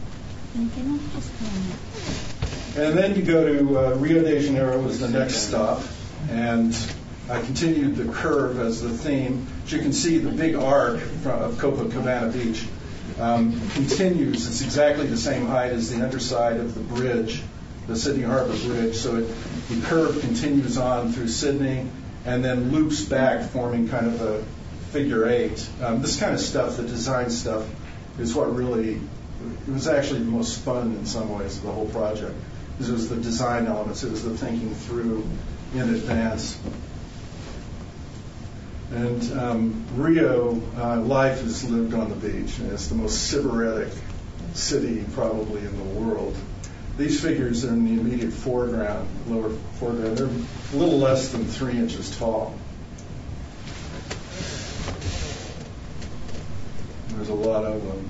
And then you go to Rio de Janeiro was the next stop, and I continued the curve as the theme. As you can see, the big arc of Copacabana Beach continues. It's exactly the same height as the underside of the bridge, the Sydney Harbor Bridge. So the curve continues on through Sydney and then loops back, forming kind of a figure 8. This kind of stuff, the design stuff, is what really, it was actually the most fun in some ways of the whole project. Because it was the design elements, it was the thinking through in advance. And Rio, life is lived on the beach, and it's the most sybaritic city probably in the world. These figures are in the immediate foreground, lower foreground. They're a little less than 3 inches tall. There's a lot of them.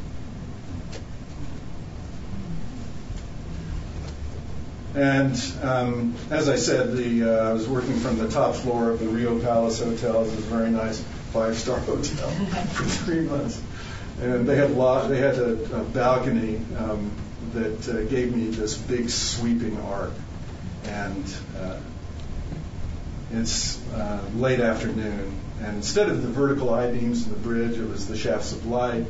And as I said, I was working from the top floor of the Rio Palace Hotel. It was a very nice 5-star hotel for 3 months. And they had a balcony that gave me this big sweeping arc. And it's late afternoon. And instead of the vertical I-beams in the bridge, it was the shafts of light.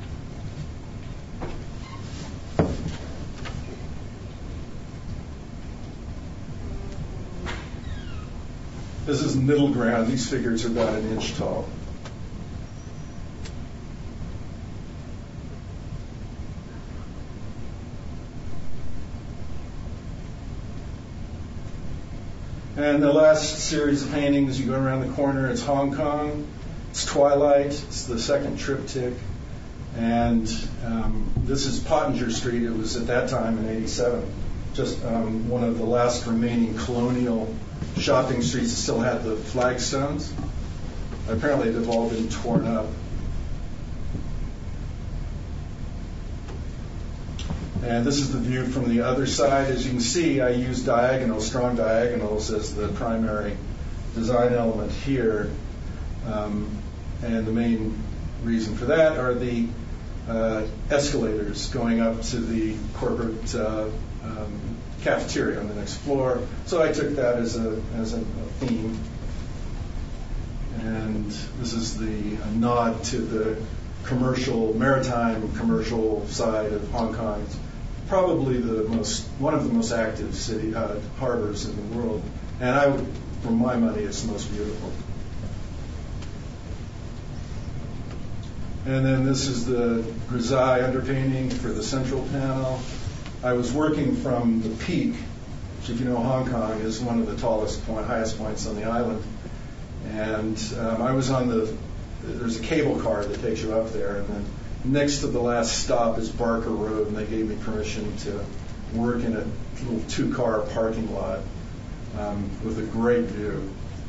This is middle ground. These figures are about 1 inch tall. And the last series of paintings, you go around the corner, it's Hong Kong, it's twilight, it's the second triptych, and this is Pottinger Street. It was at that time in '87, just one of the last remaining colonial shopping streets that still had the flagstones. Apparently they've all been torn up. And this is the view from the other side. As you can see, I use diagonals, strong diagonals, as the primary design element here. And the main reason for that are the escalators going up to the corporate cafeteria on the next floor. So I took that as a theme. And this is the nod to the maritime commercial side of Hong Kong. It's probably one of the most active harbors in the world. And for my money, it's the most beautiful. And then this is the grisaille underpainting for the central panel. I was working from the peak, which, if you know, Hong Kong is one of the highest points on the island. And I was there's a cable car that takes you up there, and then next to the last stop is Barker Road, and they gave me permission to work in a little 2-car parking lot with a great view.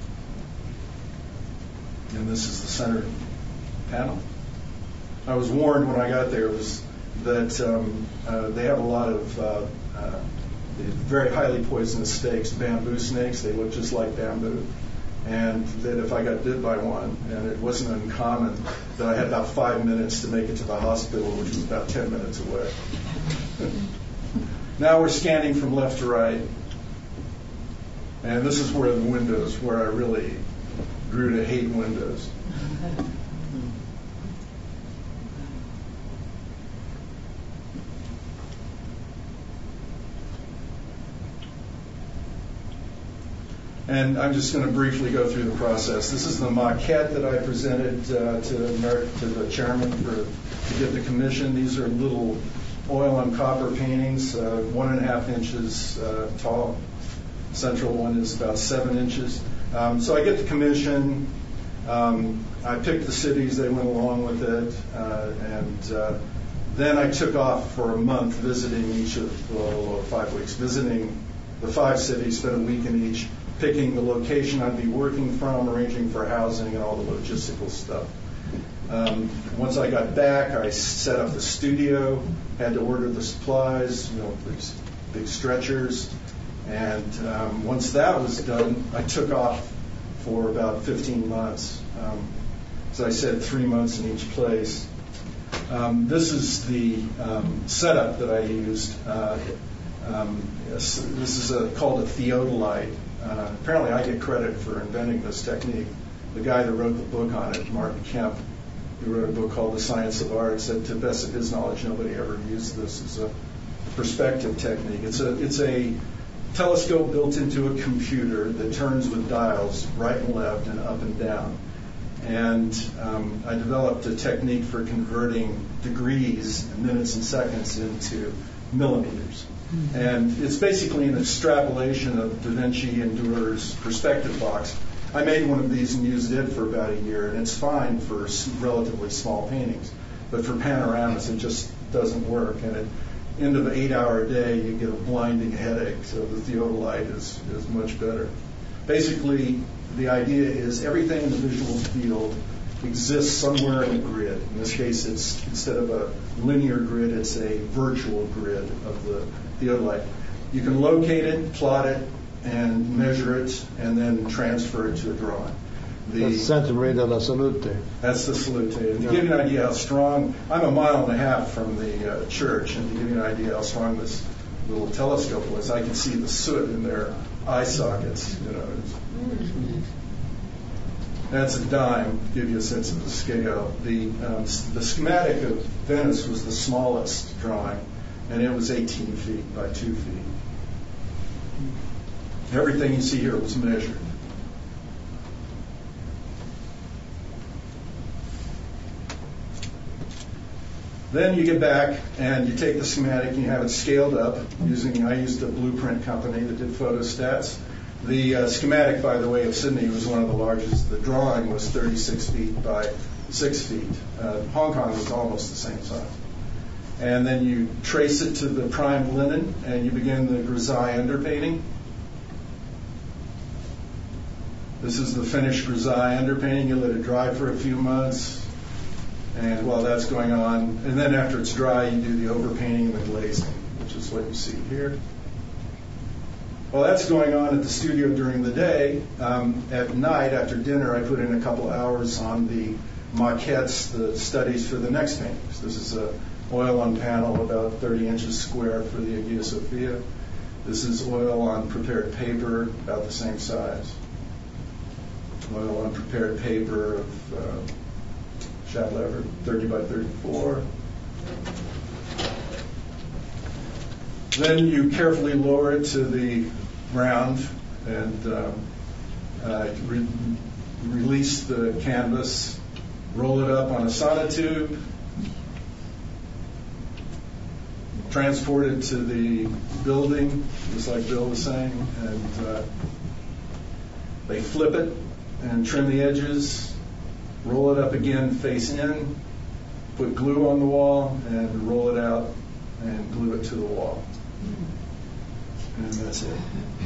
And this is the center panel. I was warned when I got there that they have a lot of very highly poisonous snakes, bamboo snakes. They look just like bamboo. And that if I got bit by one, and it wasn't uncommon, that I had about 5 minutes to make it to the hospital, which was about 10 minutes away. Now we're scanning from left to right. And this is where I really grew to hate windows. And I'm just going to briefly go through the process. This is the maquette that I presented to the chairman to get the commission. These are little oil on copper paintings, 1.5 inches tall. Central one is about 7 inches. So I get the commission. I picked the cities. They went along with it. And then I took off for a month visiting or 5 weeks, visiting the 5 cities, spent a week in each, picking the location I'd be working from, arranging for housing, and all the logistical stuff. Once I got back, I set up the studio, had to order the supplies, these big stretchers. And once that was done, I took off for about 15 months. As I said, 3 months in each place. This is the setup that I used. This is called a theodolite. Apparently I get credit for inventing this technique. The guy that wrote the book on it, Martin Kemp, who wrote a book called The Science of Art, said to the best of his knowledge, nobody ever used this as a perspective technique. It's a telescope built into a computer that turns with dials right and left and up and down. And I developed a technique for converting degrees, minutes and seconds, into millimeters. And it's basically an extrapolation of Da Vinci and Durer's perspective box. I made one of these and used it for about a year, and it's fine for relatively small paintings. But for panoramas, it just doesn't work. And at the end of an 8-hour day, you get a blinding headache, so the theodolite is much better. Basically, the idea is everything in the visual field exists somewhere in a grid. In this case, it's instead of a linear grid, it's a virtual grid of the theodolite. You can locate it, plot it, and measure it, and then transfer it to a drawing. That's Santa Maria della Salute. That's the Salute. And to give you an idea how strong, I'm 1.5 miles from the church, and to give you an idea how strong this little telescope was, I could see the soot in their eye sockets. That's a dime, to give you a sense of the scale. The schematic of Venice was the smallest drawing, and it was 18 feet by 2 feet. Everything you see here was measured. Then you get back and you take the schematic and you have it scaled up I used a blueprint company that did photostats. The schematic, by the way, of Sydney was one of the largest. The drawing was 36 feet by 6 feet. Hong Kong was almost the same size. And then you trace it to the primed linen and you begin the grisaille underpainting. This is the finished grisaille underpainting. You let it dry for a few months. And while that's going on, and then after it's dry, you do the overpainting and the glazing, which is what you see here. While that's going on at the studio during the day, at night after dinner, I put in a couple hours on the maquettes, the studies for the next paintings. This is a oil on panel about 30 inches square for the Hagia Sophia. This is oil on prepared paper, about the same size. Oil on prepared paper of Chatelaver, 30 by 34. Then you carefully lower it to the ground and release the canvas, roll it up on a sonotube, transport it to the building, just like Bill was saying, and they flip it and trim the edges, roll it up again face in, put glue on the wall, and roll it out and glue it to the wall. And that's it.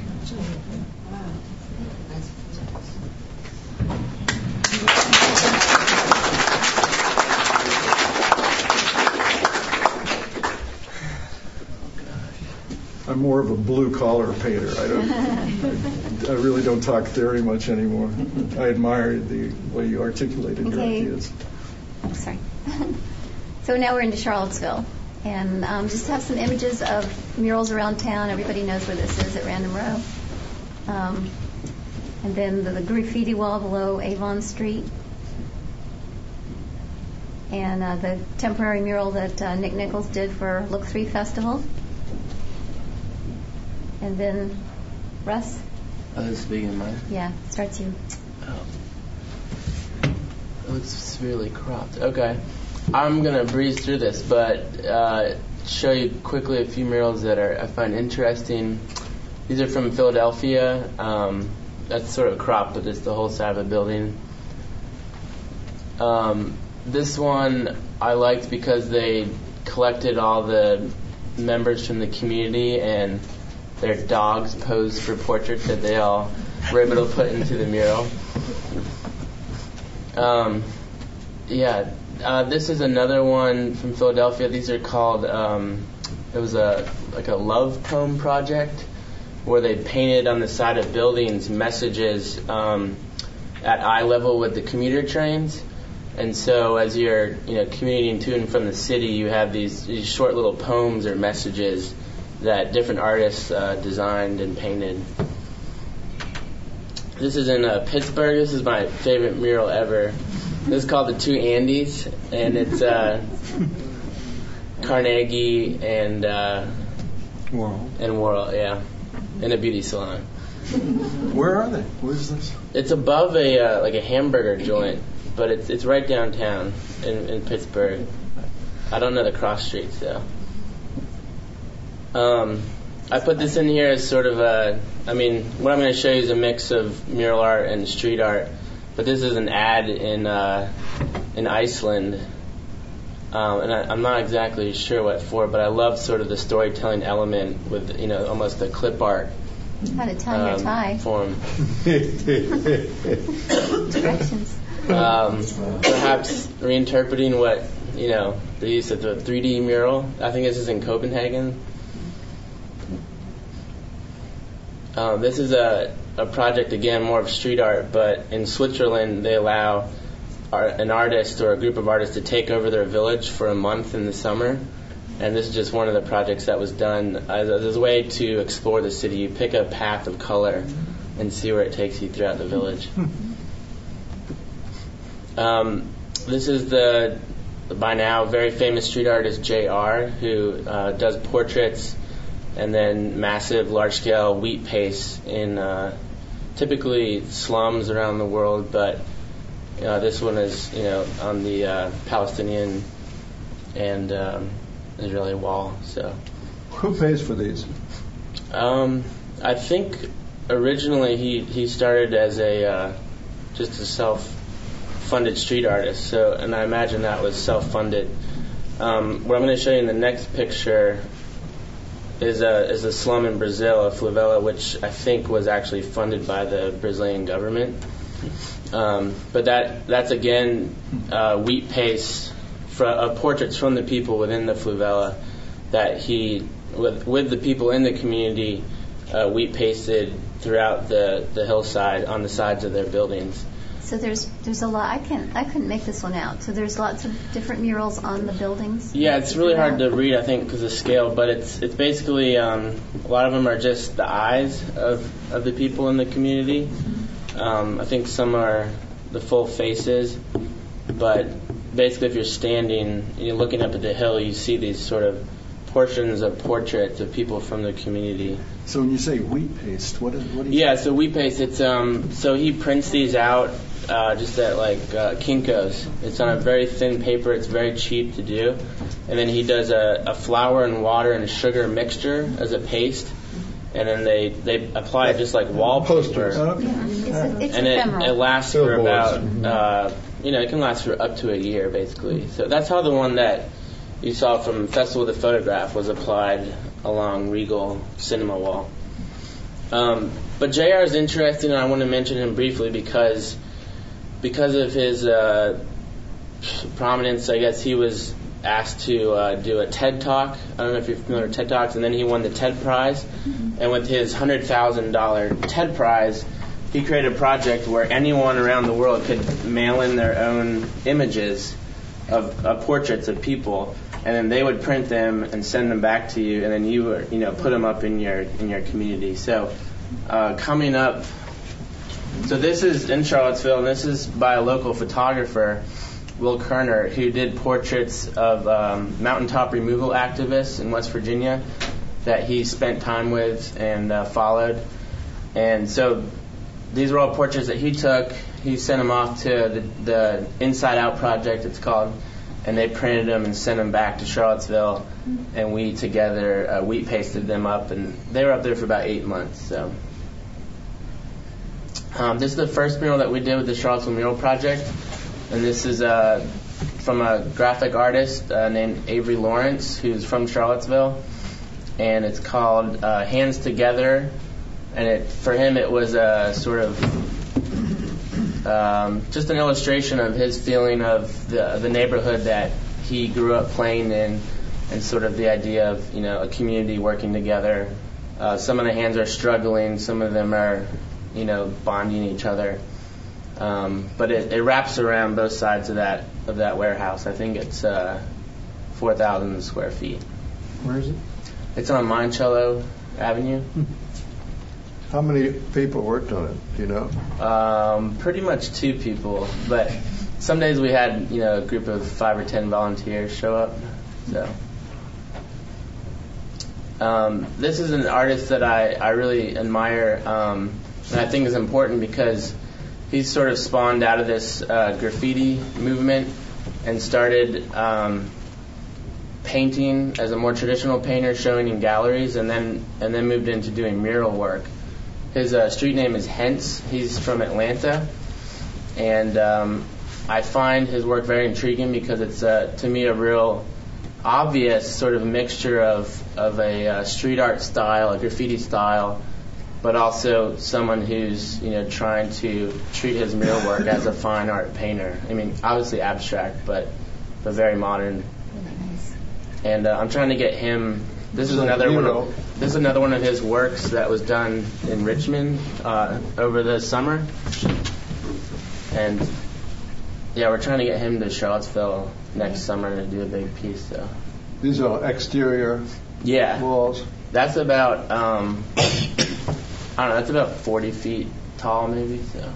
I'm more of a blue-collar painter. I really don't talk theory much anymore. I admire the way you articulated your ideas. Oh, sorry. So now we're into Charlottesville. And just have some images of murals around town. Everybody knows where this is at Random Row. And then the graffiti wall below Avon Street. And the temporary mural that Nick Nichols did for Look 3 Festival. And then Russ? Oh, this is big in mine? Yeah, starts you. Oh. It looks severely cropped. Okay. I'm going to breeze through this, but show you quickly a few murals that I find interesting. These are from Philadelphia. That's sort of cropped, but it's the whole side of the building. This one I liked because they collected all the members from the community and their dogs posed for portraits that they all were able to put into the mural. This is another one from Philadelphia. These are called, it was a love poem project where they painted on the side of buildings messages at eye level with the commuter trains. And so as you're commuting to and from the city, you have these short little poems or messages that different artists designed and painted. This is in Pittsburgh. This is my favorite mural ever. This is called The Two Andys, and it's Carnegie and Worrell, yeah, in a beauty salon. Where are they? Where's this? It's above a hamburger joint. but it's right downtown in Pittsburgh. I don't know the cross streets though. I put this in here as sort of what I'm going to show you is a mix of mural art and street art, but this is an ad in Iceland, and I'm not exactly sure what for, but I love sort of the storytelling element with, almost the clip art How to tie your tie. form. Directions. Perhaps reinterpreting what, the use of the 3D mural. I think this is in Copenhagen. This is a project, again, more of street art, but in Switzerland they allow an artist or a group of artists to take over their village for a month in the summer. And this is just one of the projects that was done as a way to explore the city. You pick a path of color and see where it takes you throughout the village. This is the, by now, very famous street artist J.R., who does portraits and then massive, large-scale wheat paste in typically slums around the world, but this one is, on the Palestinian and Israeli wall. So, Who pays for these? I think originally he started as just a self-funded street artist. So, and I imagine that was self-funded. What I'm going to show you in the next picture is a slum in Brazil, a favela, which I think was actually funded by the Brazilian government. But that's again wheat paste, portraits from the people within the favela that he, with the people in the community, wheat pasted throughout the hillside on the sides of their buildings. So there's a lot. I couldn't make this one out. So there's lots of different murals on the buildings. Yeah, it's really hard to read, I think, because of scale. But it's basically a lot of them are just the eyes of the people in the community. I think some are the full faces, but basically, if you're standing and you're looking up at the hill, you see these sort of portions of portraits of people from the community. So when you say wheat paste, what do you? Yeah, so wheat paste. It's so he prints these out just at Kinko's. It's on a very thin paper. It's very cheap to do, and then he does a flour and water and sugar mixture as a paste, and then they apply it just like wallpaper. It's and ephemeral. it lasts for about it can last for up to a year basically. So that's how the one that you saw from Festival of the Photograph was applied along Regal Cinema Wall. But JR is interesting, and I want to mention him briefly because of his prominence. I guess he was asked to do a TED Talk. I don't know if you're familiar with TED Talks, and then he won the TED Prize. And with his $100,000 TED Prize, he created a project where anyone around the world could mail in their own images of portraits of people, and then they would print them and send them back to you, and then you would, put them up in your community. So coming up, so this is in Charlottesville, and this is by a local photographer, Will Kerner, who did portraits of mountaintop removal activists in West Virginia that he spent time with and followed. And so these were all portraits that he took. He sent them off to the Inside Out Project, it's called, and they printed them and sent them back to Charlottesville, and we together wheat pasted them up, and they were up there for about 8 months. So this is the first mural that we did with the Charlottesville Mural Project, and this is from a graphic artist named Avery Lawrence, who's from Charlottesville, and it's called Hands Together, and for him it was a sort of just an illustration of his feeling of the neighborhood that he grew up playing in, and sort of the idea of a community working together. Some of the hands are struggling, some of them are bonding each other, but it wraps around both sides of that warehouse. I think it's 4,000 square feet. Where is it? It's on Monticello Avenue. How many people worked on it? Do you know? Pretty much 2 people, but some days we had a group of 5 or 10 volunteers show up. So this is an artist that I really admire, and I think is important because he's sort of spawned out of this graffiti movement and started painting as a more traditional painter, showing in galleries, and then moved into doing mural work. His street name is Hence. He's from Atlanta, and I find his work very intriguing because it's to me a real obvious sort of mixture of a street art style, a graffiti style, but also someone who's trying to treat his mural work as a fine art painter. I mean, obviously abstract, but very modern. And I'm trying to get him. This is another one of his works that was done in Richmond over the summer, and yeah, we're trying to get him to Charlottesville next summer to do a big piece. So These are exterior walls. That's about I don't know. That's about 40 feet tall, maybe. So.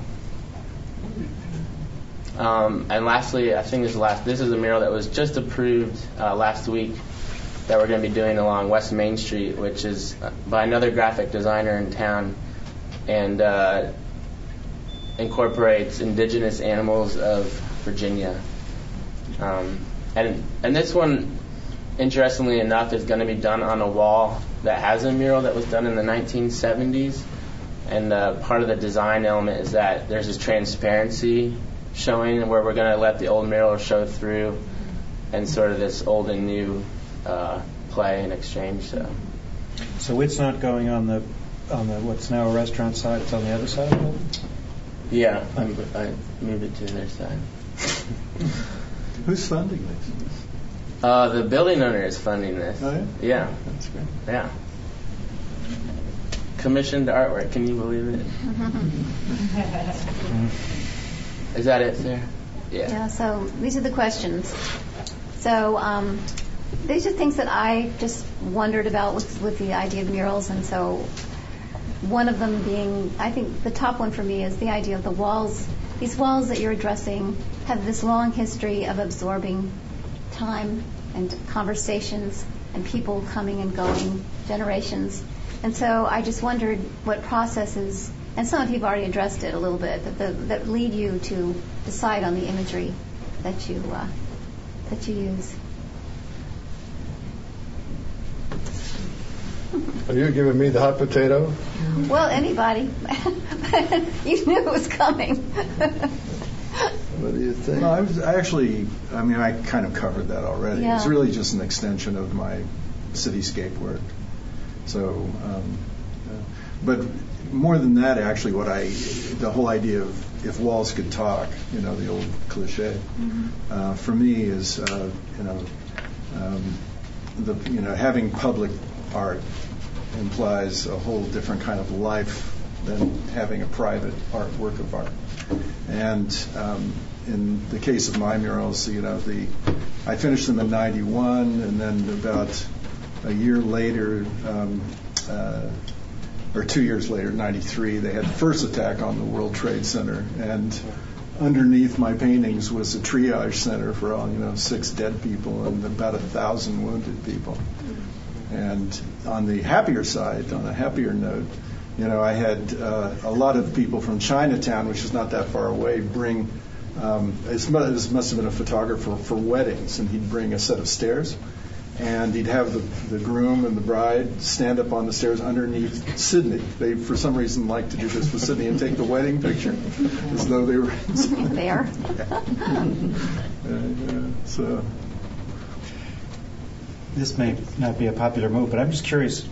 And lastly, I think this is a mural that was just approved last week that we're going to be doing along West Main Street, which is by another graphic designer in town, and incorporates indigenous animals of Virginia. And this one, interestingly enough, is going to be done on a wall that has a mural that was done in the 1970s. And part of the design element is that there's this transparency showing where we're going to let the old mural show through, and sort of this old and new play and exchange. So it's not going on the what's now a restaurant side. It's on the other side of the building. Yeah, I moved it to their side. Who's funding this? The building owner is funding this. Oh, yeah? Yeah. That's great. Yeah. Commissioned artwork. Can you believe it? Is that it, Sarah? Yeah. Yeah, so these are the questions. So these are things that I just wondered about with the idea of murals, and so one of them being, I think the top one for me is the idea of the walls. These walls that you're addressing have this long history of absorbing time and conversations and people coming and going, generations. And so I just wondered what processes, and some of you have already addressed it a little bit, that lead you to decide on the imagery that you use. Are you giving me the hot potato? Well, anybody. You knew it was coming. What do you think? No, I kind of covered that already. Yeah. It's really just an extension of my cityscape work. So, but more than that, actually, the whole idea of if walls could talk, the old cliche, for me is, having public art implies a whole different kind of life than having a private work of art. And in the case of my murals, I finished them in '91, and then about a year later, or 2 years later, '93, they had the first attack on the World Trade Center, and underneath my paintings was a triage center for all 6 dead people and about 1,000 wounded people. And on the happier side, on a happier note, I had a lot of people from Chinatown, which is not that far away, bring. This must have been a photographer for weddings, and he'd bring a set of stairs, and he'd have the groom and the bride stand up on the stairs underneath Sydney. They, for some reason, like to do this with Sydney and take the wedding picture as though they were There. So. This may not be a popular move, but I'm just curious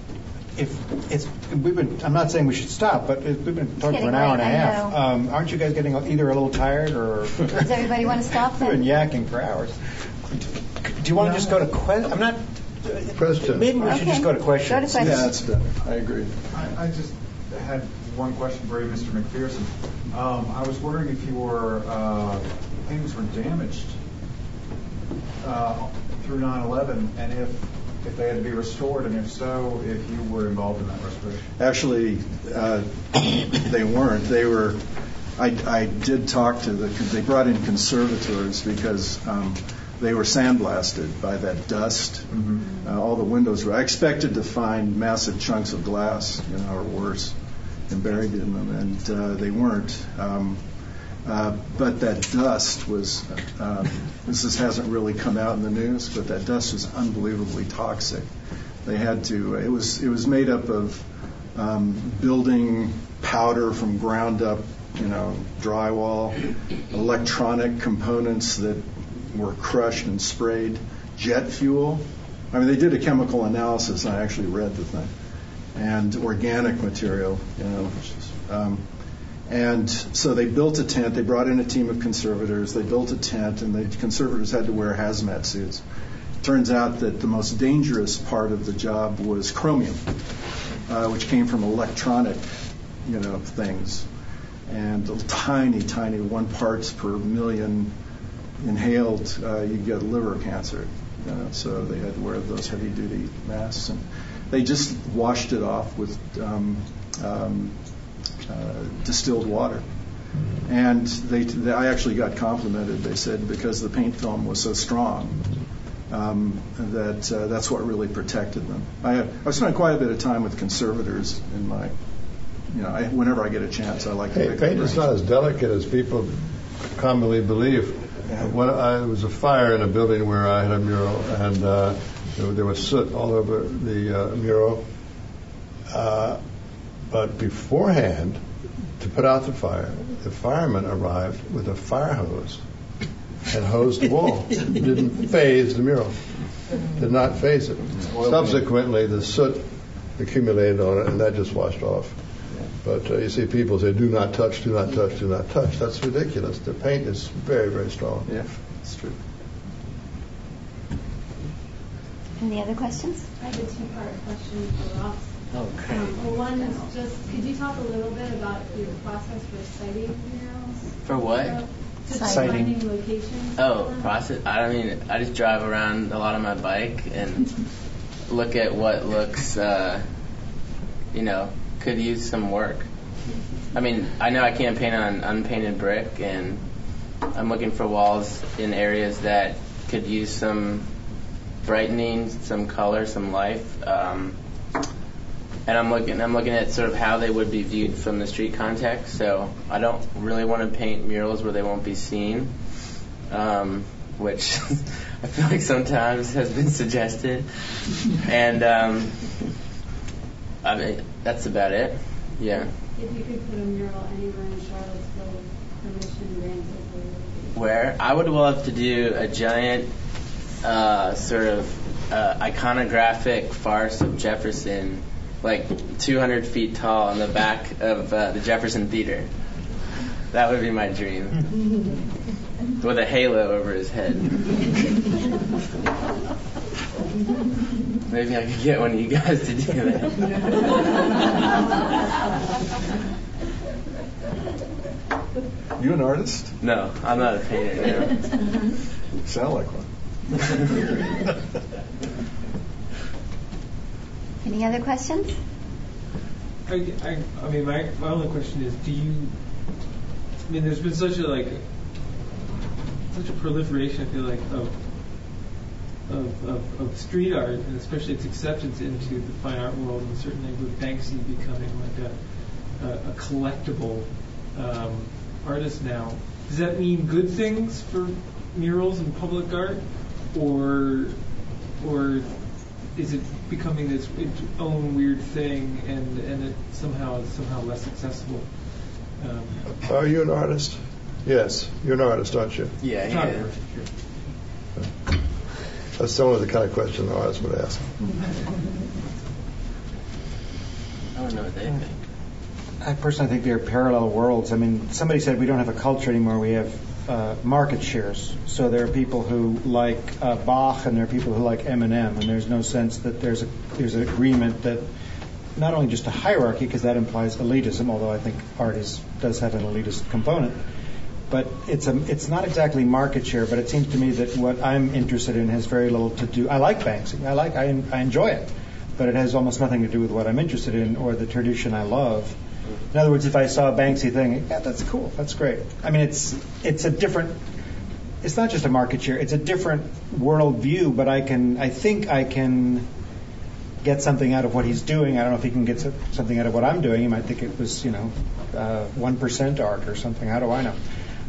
I'm not saying we should stop, but we've been talking for an hour and a half. Aren't you guys getting either a little tired or? Does everybody want to stop then? We've been yakking for hours. Do you want to just go to questions? I'm not. Question. Maybe we should just go to questions. Go to questions. Yeah, that's better. I agree. I just had one question for you, Mr. McPherson. I was wondering if your paintings were damaged through 9/11, and if they had to be restored, and if so, if you were involved in that restoration. Actually, they weren't. They were. I did talk to they brought in conservators because they were sandblasted by that dust. All the windows were. I expected to find massive chunks of glass, or worse, and buried in them, and they weren't. But that dust was, this hasn't really come out in the news, but that dust was unbelievably toxic. They had to, it was made up of building powder from ground up, drywall, electronic components that were crushed and sprayed, jet fuel. I mean, they did a chemical analysis, and I actually read the thing, and organic material, and so they built a tent. They brought in a team of conservators. They built a tent, and the conservators had to wear hazmat suits. Turns out that the most dangerous part of the job was chromium, which came from electronic, things, and tiny 1 parts per million inhaled, you get liver cancer. So they had to wear those heavy-duty masks, and they just washed it off with distilled water. And I actually got complimented. They said because the paint film was so strong, that's what really protected them. I spent quite a bit of time with conservators in my, whenever I get a chance, I like to pick paint is not as delicate as people commonly believe. When there was a fire in a building where I had a mural, and there was soot all over the mural. But beforehand, to put out the fire, the firemen arrived with a fire hose and hosed the wall. Didn't phase the mural. Did not phase it. Subsequently, the soot accumulated on it, and that just washed off. But you see people say, do not touch, do not touch, do not touch. That's ridiculous. The paint is very, very strong. Yeah, it's true. Any other questions? I have a two-part question for Ross. Okay. Well, one is just, could you talk a little bit about your process for siting murals? For what? Just Siting. finding locations. Oh, process. I just drive around a lot on my bike and look at what looks, could use some work. I mean, I know I can't paint on unpainted brick, and I'm looking for walls in areas that could use some brightening, some color, some life. And I'm looking at sort of how they would be viewed from the street context. So I don't really want to paint murals where they won't be seen, which I feel like sometimes has been suggested. And I mean, that's about it. Yeah. If you could put a mural anywhere in Charlottesville with permission granted. Where I would love to do a giant sort of iconographic farce of Jefferson, like 200 feet tall, on the back of the Jefferson Theater. That would be my dream. With a halo over his head. Maybe I could get one of you guys to do that. You an artist? No, I'm not a painter. No. You sound like one. Any other questions? I mean, my only question is, there's been such a proliferation, I feel like, of street art, and especially its acceptance into the fine art world, and certainly with Banksy becoming like a collectible artist now. Does that mean good things for murals and public art, or is it becoming its own weird thing, and it somehow less accessible? Are you an artist? Yes, you're an artist, aren't you? Yeah, he is. That's only the kind of question an artist would ask. I don't know what they think. I personally think they're parallel worlds. I mean, somebody said we don't have a culture anymore. We have market shares. So there are people who like Bach, and there are people who like Eminem, and there's no sense that there's an agreement that not only just a hierarchy, because that implies elitism, although I think art does have an elitist component. But it's not exactly market share. But it seems to me that what I'm interested in has very little to do. I like Banksy. I enjoy it, but it has almost nothing to do with what I'm interested in or the tradition I love. In other words, if I saw a Banksy thing, yeah, that's cool, that's great. I mean, it's a different. It's not just a market share. It's a different world view. But I think I can get something out of what he's doing. I don't know if he can get something out of what I'm doing. He might think it was 1% art or something. How do I know?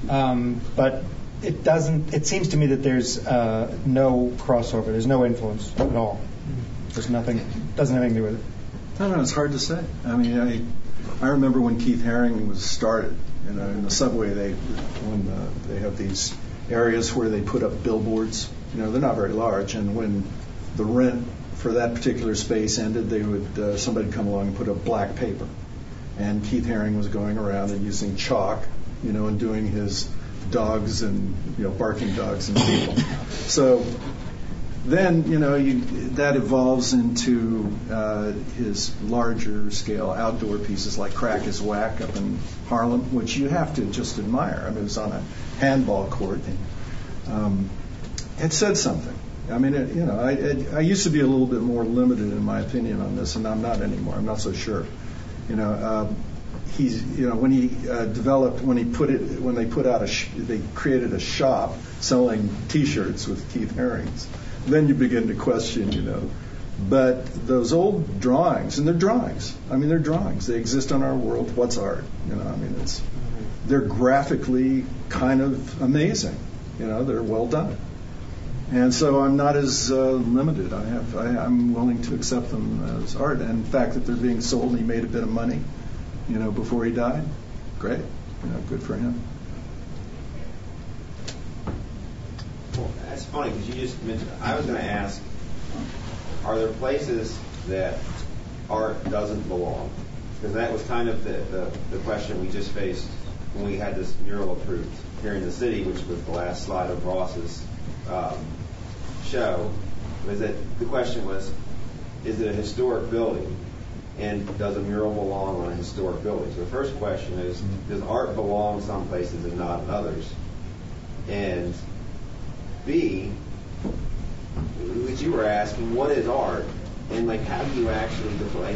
But it doesn't. It seems to me that there's no crossover. There's no influence at all. There's nothing. Doesn't have anything to do with it. I don't know. It's hard to say. I mean, I remember when Keith Haring was started. In the subway, they have these areas where they put up billboards. They're not very large, and when the rent for that particular space ended, they would somebody come along and put up black paper. And Keith Haring was going around and using chalk, and doing his dogs and barking dogs and people. So then that evolves into his larger scale outdoor pieces like Crack is Whack up in Harlem, which you have to just admire. I mean, it was on a handball court. And, it said something. I mean, I used to be a little bit more limited in my opinion on this, and I'm not anymore. I'm not so sure. He's, when he developed, when they put out they created a shop selling T-shirts with Keith Harings. Then you begin to question, But those old drawings, and they're drawings. I mean, they're drawings. They exist in our world. What's art? They're graphically kind of amazing. They're well done. And so I'm not as limited. I'm willing to accept them as art. And in fact, that they're being sold, and he made a bit of money, before he died. Great. Good for him. Well, that's funny because you just mentioned. I was going to ask: are there places that art doesn't belong? Because that was kind of the question we just faced when we had this mural approved here in the city, which was the last slide of Ross's show. Was that the question was: is it a historic building, and does a mural belong on a historic building? So the first question is: does art belong some places and not in others? And B, which you were asking, what is art? And how do you actually define,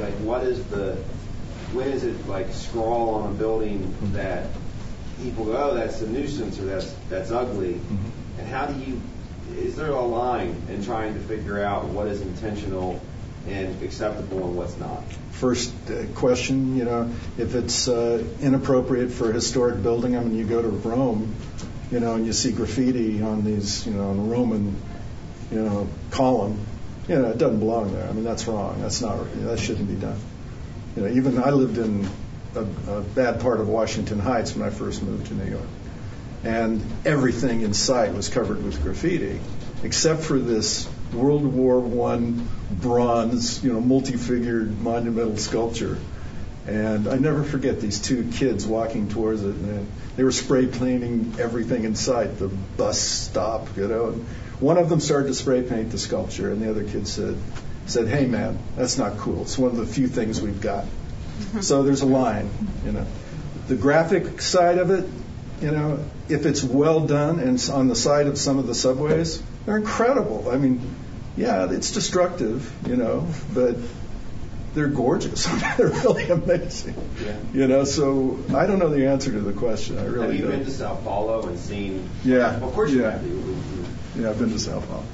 when is it scrawl on a building that people go, oh, that's a nuisance or that's ugly? Mm-hmm. And how do you, is there a line in trying to figure out what is intentional and acceptable and what's not? First question, if it's inappropriate for a historic building, I mean, you go to Rome, and you see graffiti on these, on a Roman, column, it doesn't belong there. I mean, that's wrong. That shouldn't be done. Even I lived in a bad part of Washington Heights when I first moved to New York, and everything in sight was covered with graffiti, except for this World War I bronze, multi-figured monumental sculpture. And I never forget these two kids walking towards it, and they were spray painting everything in sight, the bus stop, And one of them started to spray paint the sculpture, and the other kid said, "Hey man, that's not cool. It's one of the few things we've got." So there's a line, The graphic side of it, if it's well done and it's on the side of some of the subways, they're incredible. I mean, yeah, it's destructive, but they're gorgeous. They're really amazing. Yeah. So I don't know the answer to the question. I really don't. Have you been to Sao Paulo and seen? Yeah. Well, of course you have. Yeah, I've been to Sao Paulo.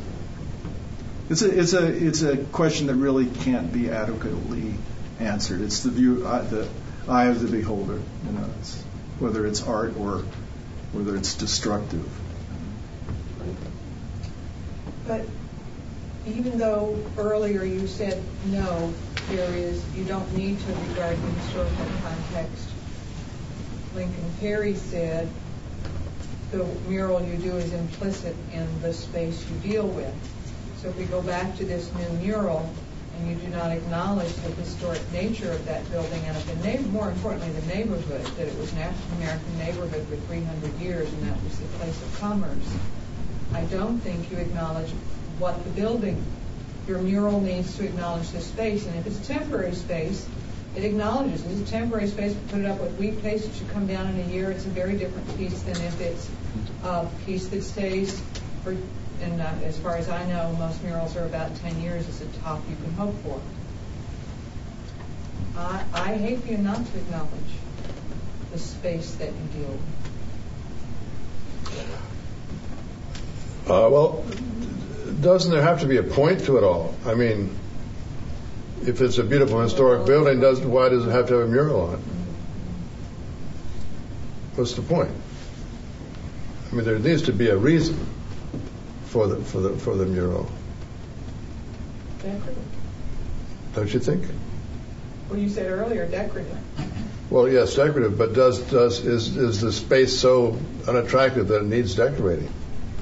Yeah. It's a question that really can't be adequately answered. It's the view, the eye of the beholder. It's, whether it's art or whether it's destructive. But even though earlier you said no, you don't need to regard the historical context. Lincoln Perry said the mural you do is implicit in the space you deal with. So if we go back to this new mural and you do not acknowledge the historic nature of that building and more importantly the neighborhood, that it was an African American neighborhood for 300 years and that was the place of commerce, I don't think you acknowledge what the building, your mural needs to acknowledge the space. And if it's a temporary space, it acknowledges it's a temporary space. We put it up with weak paste. It should come down in a year. It's a very different piece than if it's a piece that stays for, and as far as I know, most murals are about 10 years as a top you can hope for. I hate for you not to acknowledge the space that you deal with. Well, doesn't there have to be a point to it all? I mean, if it's a beautiful historic building, why does it have to have a mural on it? What's the point? I mean, there needs to be a reason for the mural. Decorative. Don't you think? Well, you said earlier decorative. Well, yes, decorative, but is the space so unattractive that it needs decorating?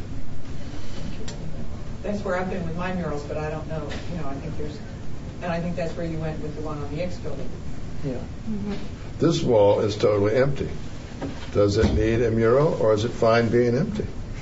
That's where I've been with my murals, but I don't know. I think that's where you went with the one on the X building. Yeah. Mm-hmm. This wall is totally empty. Does it need a mural, or is it fine being empty?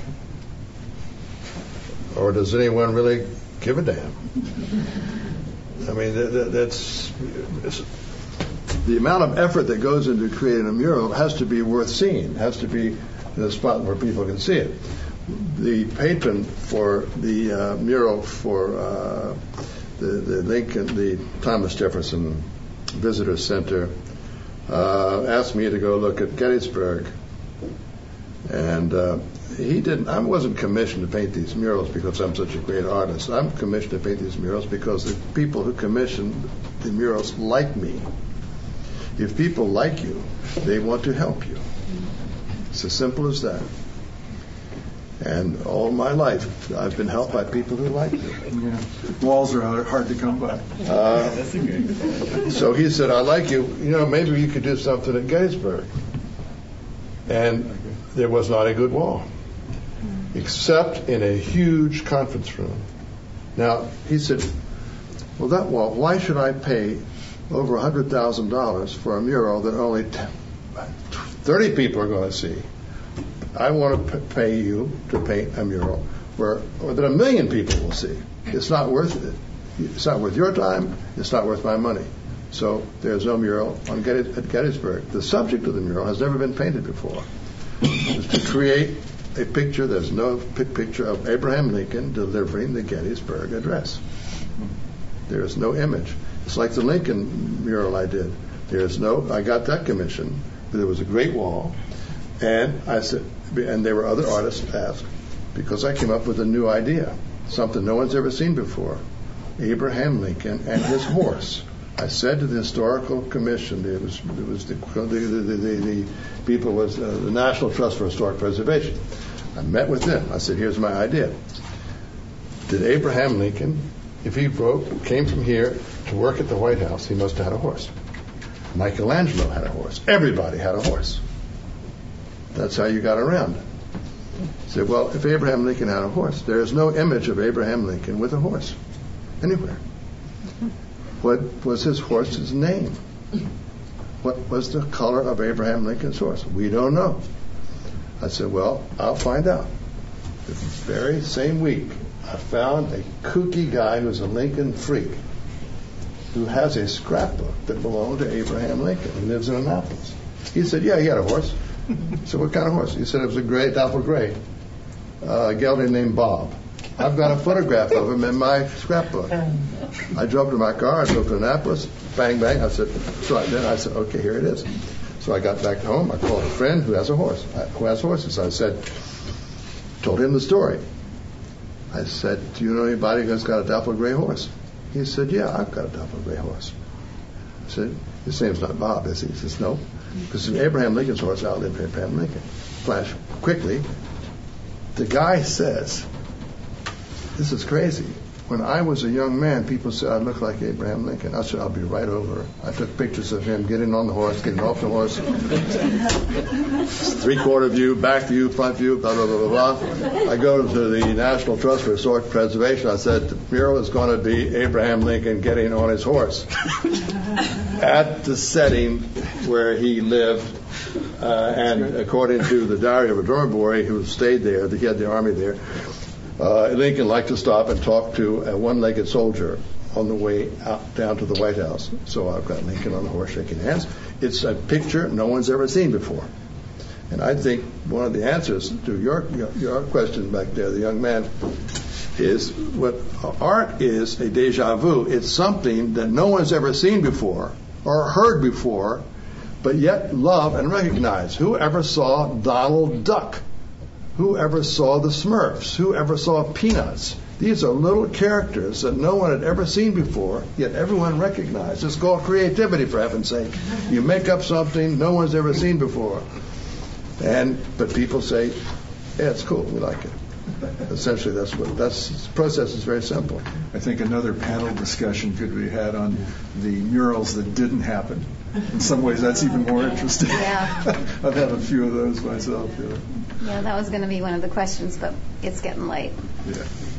Or does anyone really give a damn? I mean, that's the amount of effort that goes into creating a mural has to be worth seeing. Has to be in a spot where people can see it. The patron for the mural for the Lincoln, the Thomas Jefferson Visitor Center, asked me to go look at Gettysburg, and he didn't. I wasn't commissioned to paint these murals because I'm such a great artist. I'm commissioned to paint these murals because the people who commissioned the murals like me. If people like you, they want to help you. It's as simple as that. And all my life, I've been helped by people who like me. Yeah. Walls are hard to come by. So he said, I like you. Maybe you could do something at Gettysburg. And there was not a good wall, except in a huge conference room. Now, he said, well, that wall, why should I pay over $100,000 for a mural that only 30 people are going to see? I want to pay you to paint a mural or that 1 million people will see. It's not worth it. It's not worth your time. It's not worth my money. So there's no mural at Gettysburg. The subject of the mural has never been painted before. It's to create a picture. There's no picture of Abraham Lincoln delivering the Gettysburg Address. There is no image. It's like the Lincoln mural I did. I got that commission, but there was a great wall. And I said, and there were other artists asked, because I came up with a new idea, something no one's ever seen before. Abraham Lincoln and his horse. I said to the historical commission, it was the people was the National Trust for Historic Preservation. I met with them. I said, here's my idea. Did Abraham Lincoln, if he came from here to work at the White House, he must have had a horse. Michelangelo had a horse. Everybody had a horse. That's how you got around it. Said, well, if Abraham Lincoln had a horse, there is no image of Abraham Lincoln with a horse anywhere. What was his horse's name? What was the color of Abraham Lincoln's horse? We don't know. I said, well, I'll find out. The very same week, I found a kooky guy who's a Lincoln freak who has a scrapbook that belonged to Abraham Lincoln. He lives in Annapolis. He said, yeah, he had a horse. So what kind of horse? He said it was a gray, dapple gray, a gelding named Bob. I've got a photograph of him in my scrapbook. I drove to my car, I drove to Annapolis, bang, bang. I said, okay, here it is. So I got back home, I called a friend who has a horse, who has horses. I said, told him the story. I said, do you know anybody who's got a dapple gray horse? He said, yeah, I've got a dapple gray horse. I said, his name's not Bob, is he? He says, no. Because Abraham Lincoln's horse outlived Abraham Lincoln. Flash quickly. The guy says, this is crazy. When I was a young man, people said I looked like Abraham Lincoln. I said, I'll be right over. I took pictures of him getting on the horse, getting off the horse. 3/4 view, back view, front view, blah, blah, blah, blah, blah. I go to the National Trust for Historic Preservation. I said, the mural is going to be Abraham Lincoln getting on his horse at the setting where he lived. And according to the diary of a dorm boy who stayed there, he had the army there, Lincoln liked to stop and talk to a one-legged soldier on the way out down to the White House. So I've got Lincoln on the horse shaking hands. It's a picture no one's ever seen before. And I think one of the answers to your question back there, the young man, is what art is a déjà vu. It's something that no one's ever seen before or heard before, but yet love and recognize. Whoever saw Donald Duck? Whoever saw the Smurfs? Whoever saw Peanuts? These are little characters that no one had ever seen before, yet everyone recognized. It's called creativity, for heaven's sake. You make up something no one's ever seen before. But people say, Yeah, it's cool. We like it. Essentially, the process is very simple. I think another panel discussion could be had on the murals that didn't happen. In some ways, that's even more interesting. Yeah. I've had a few of those myself. Yeah, that was going to be one of the questions, but it's getting late. Yeah.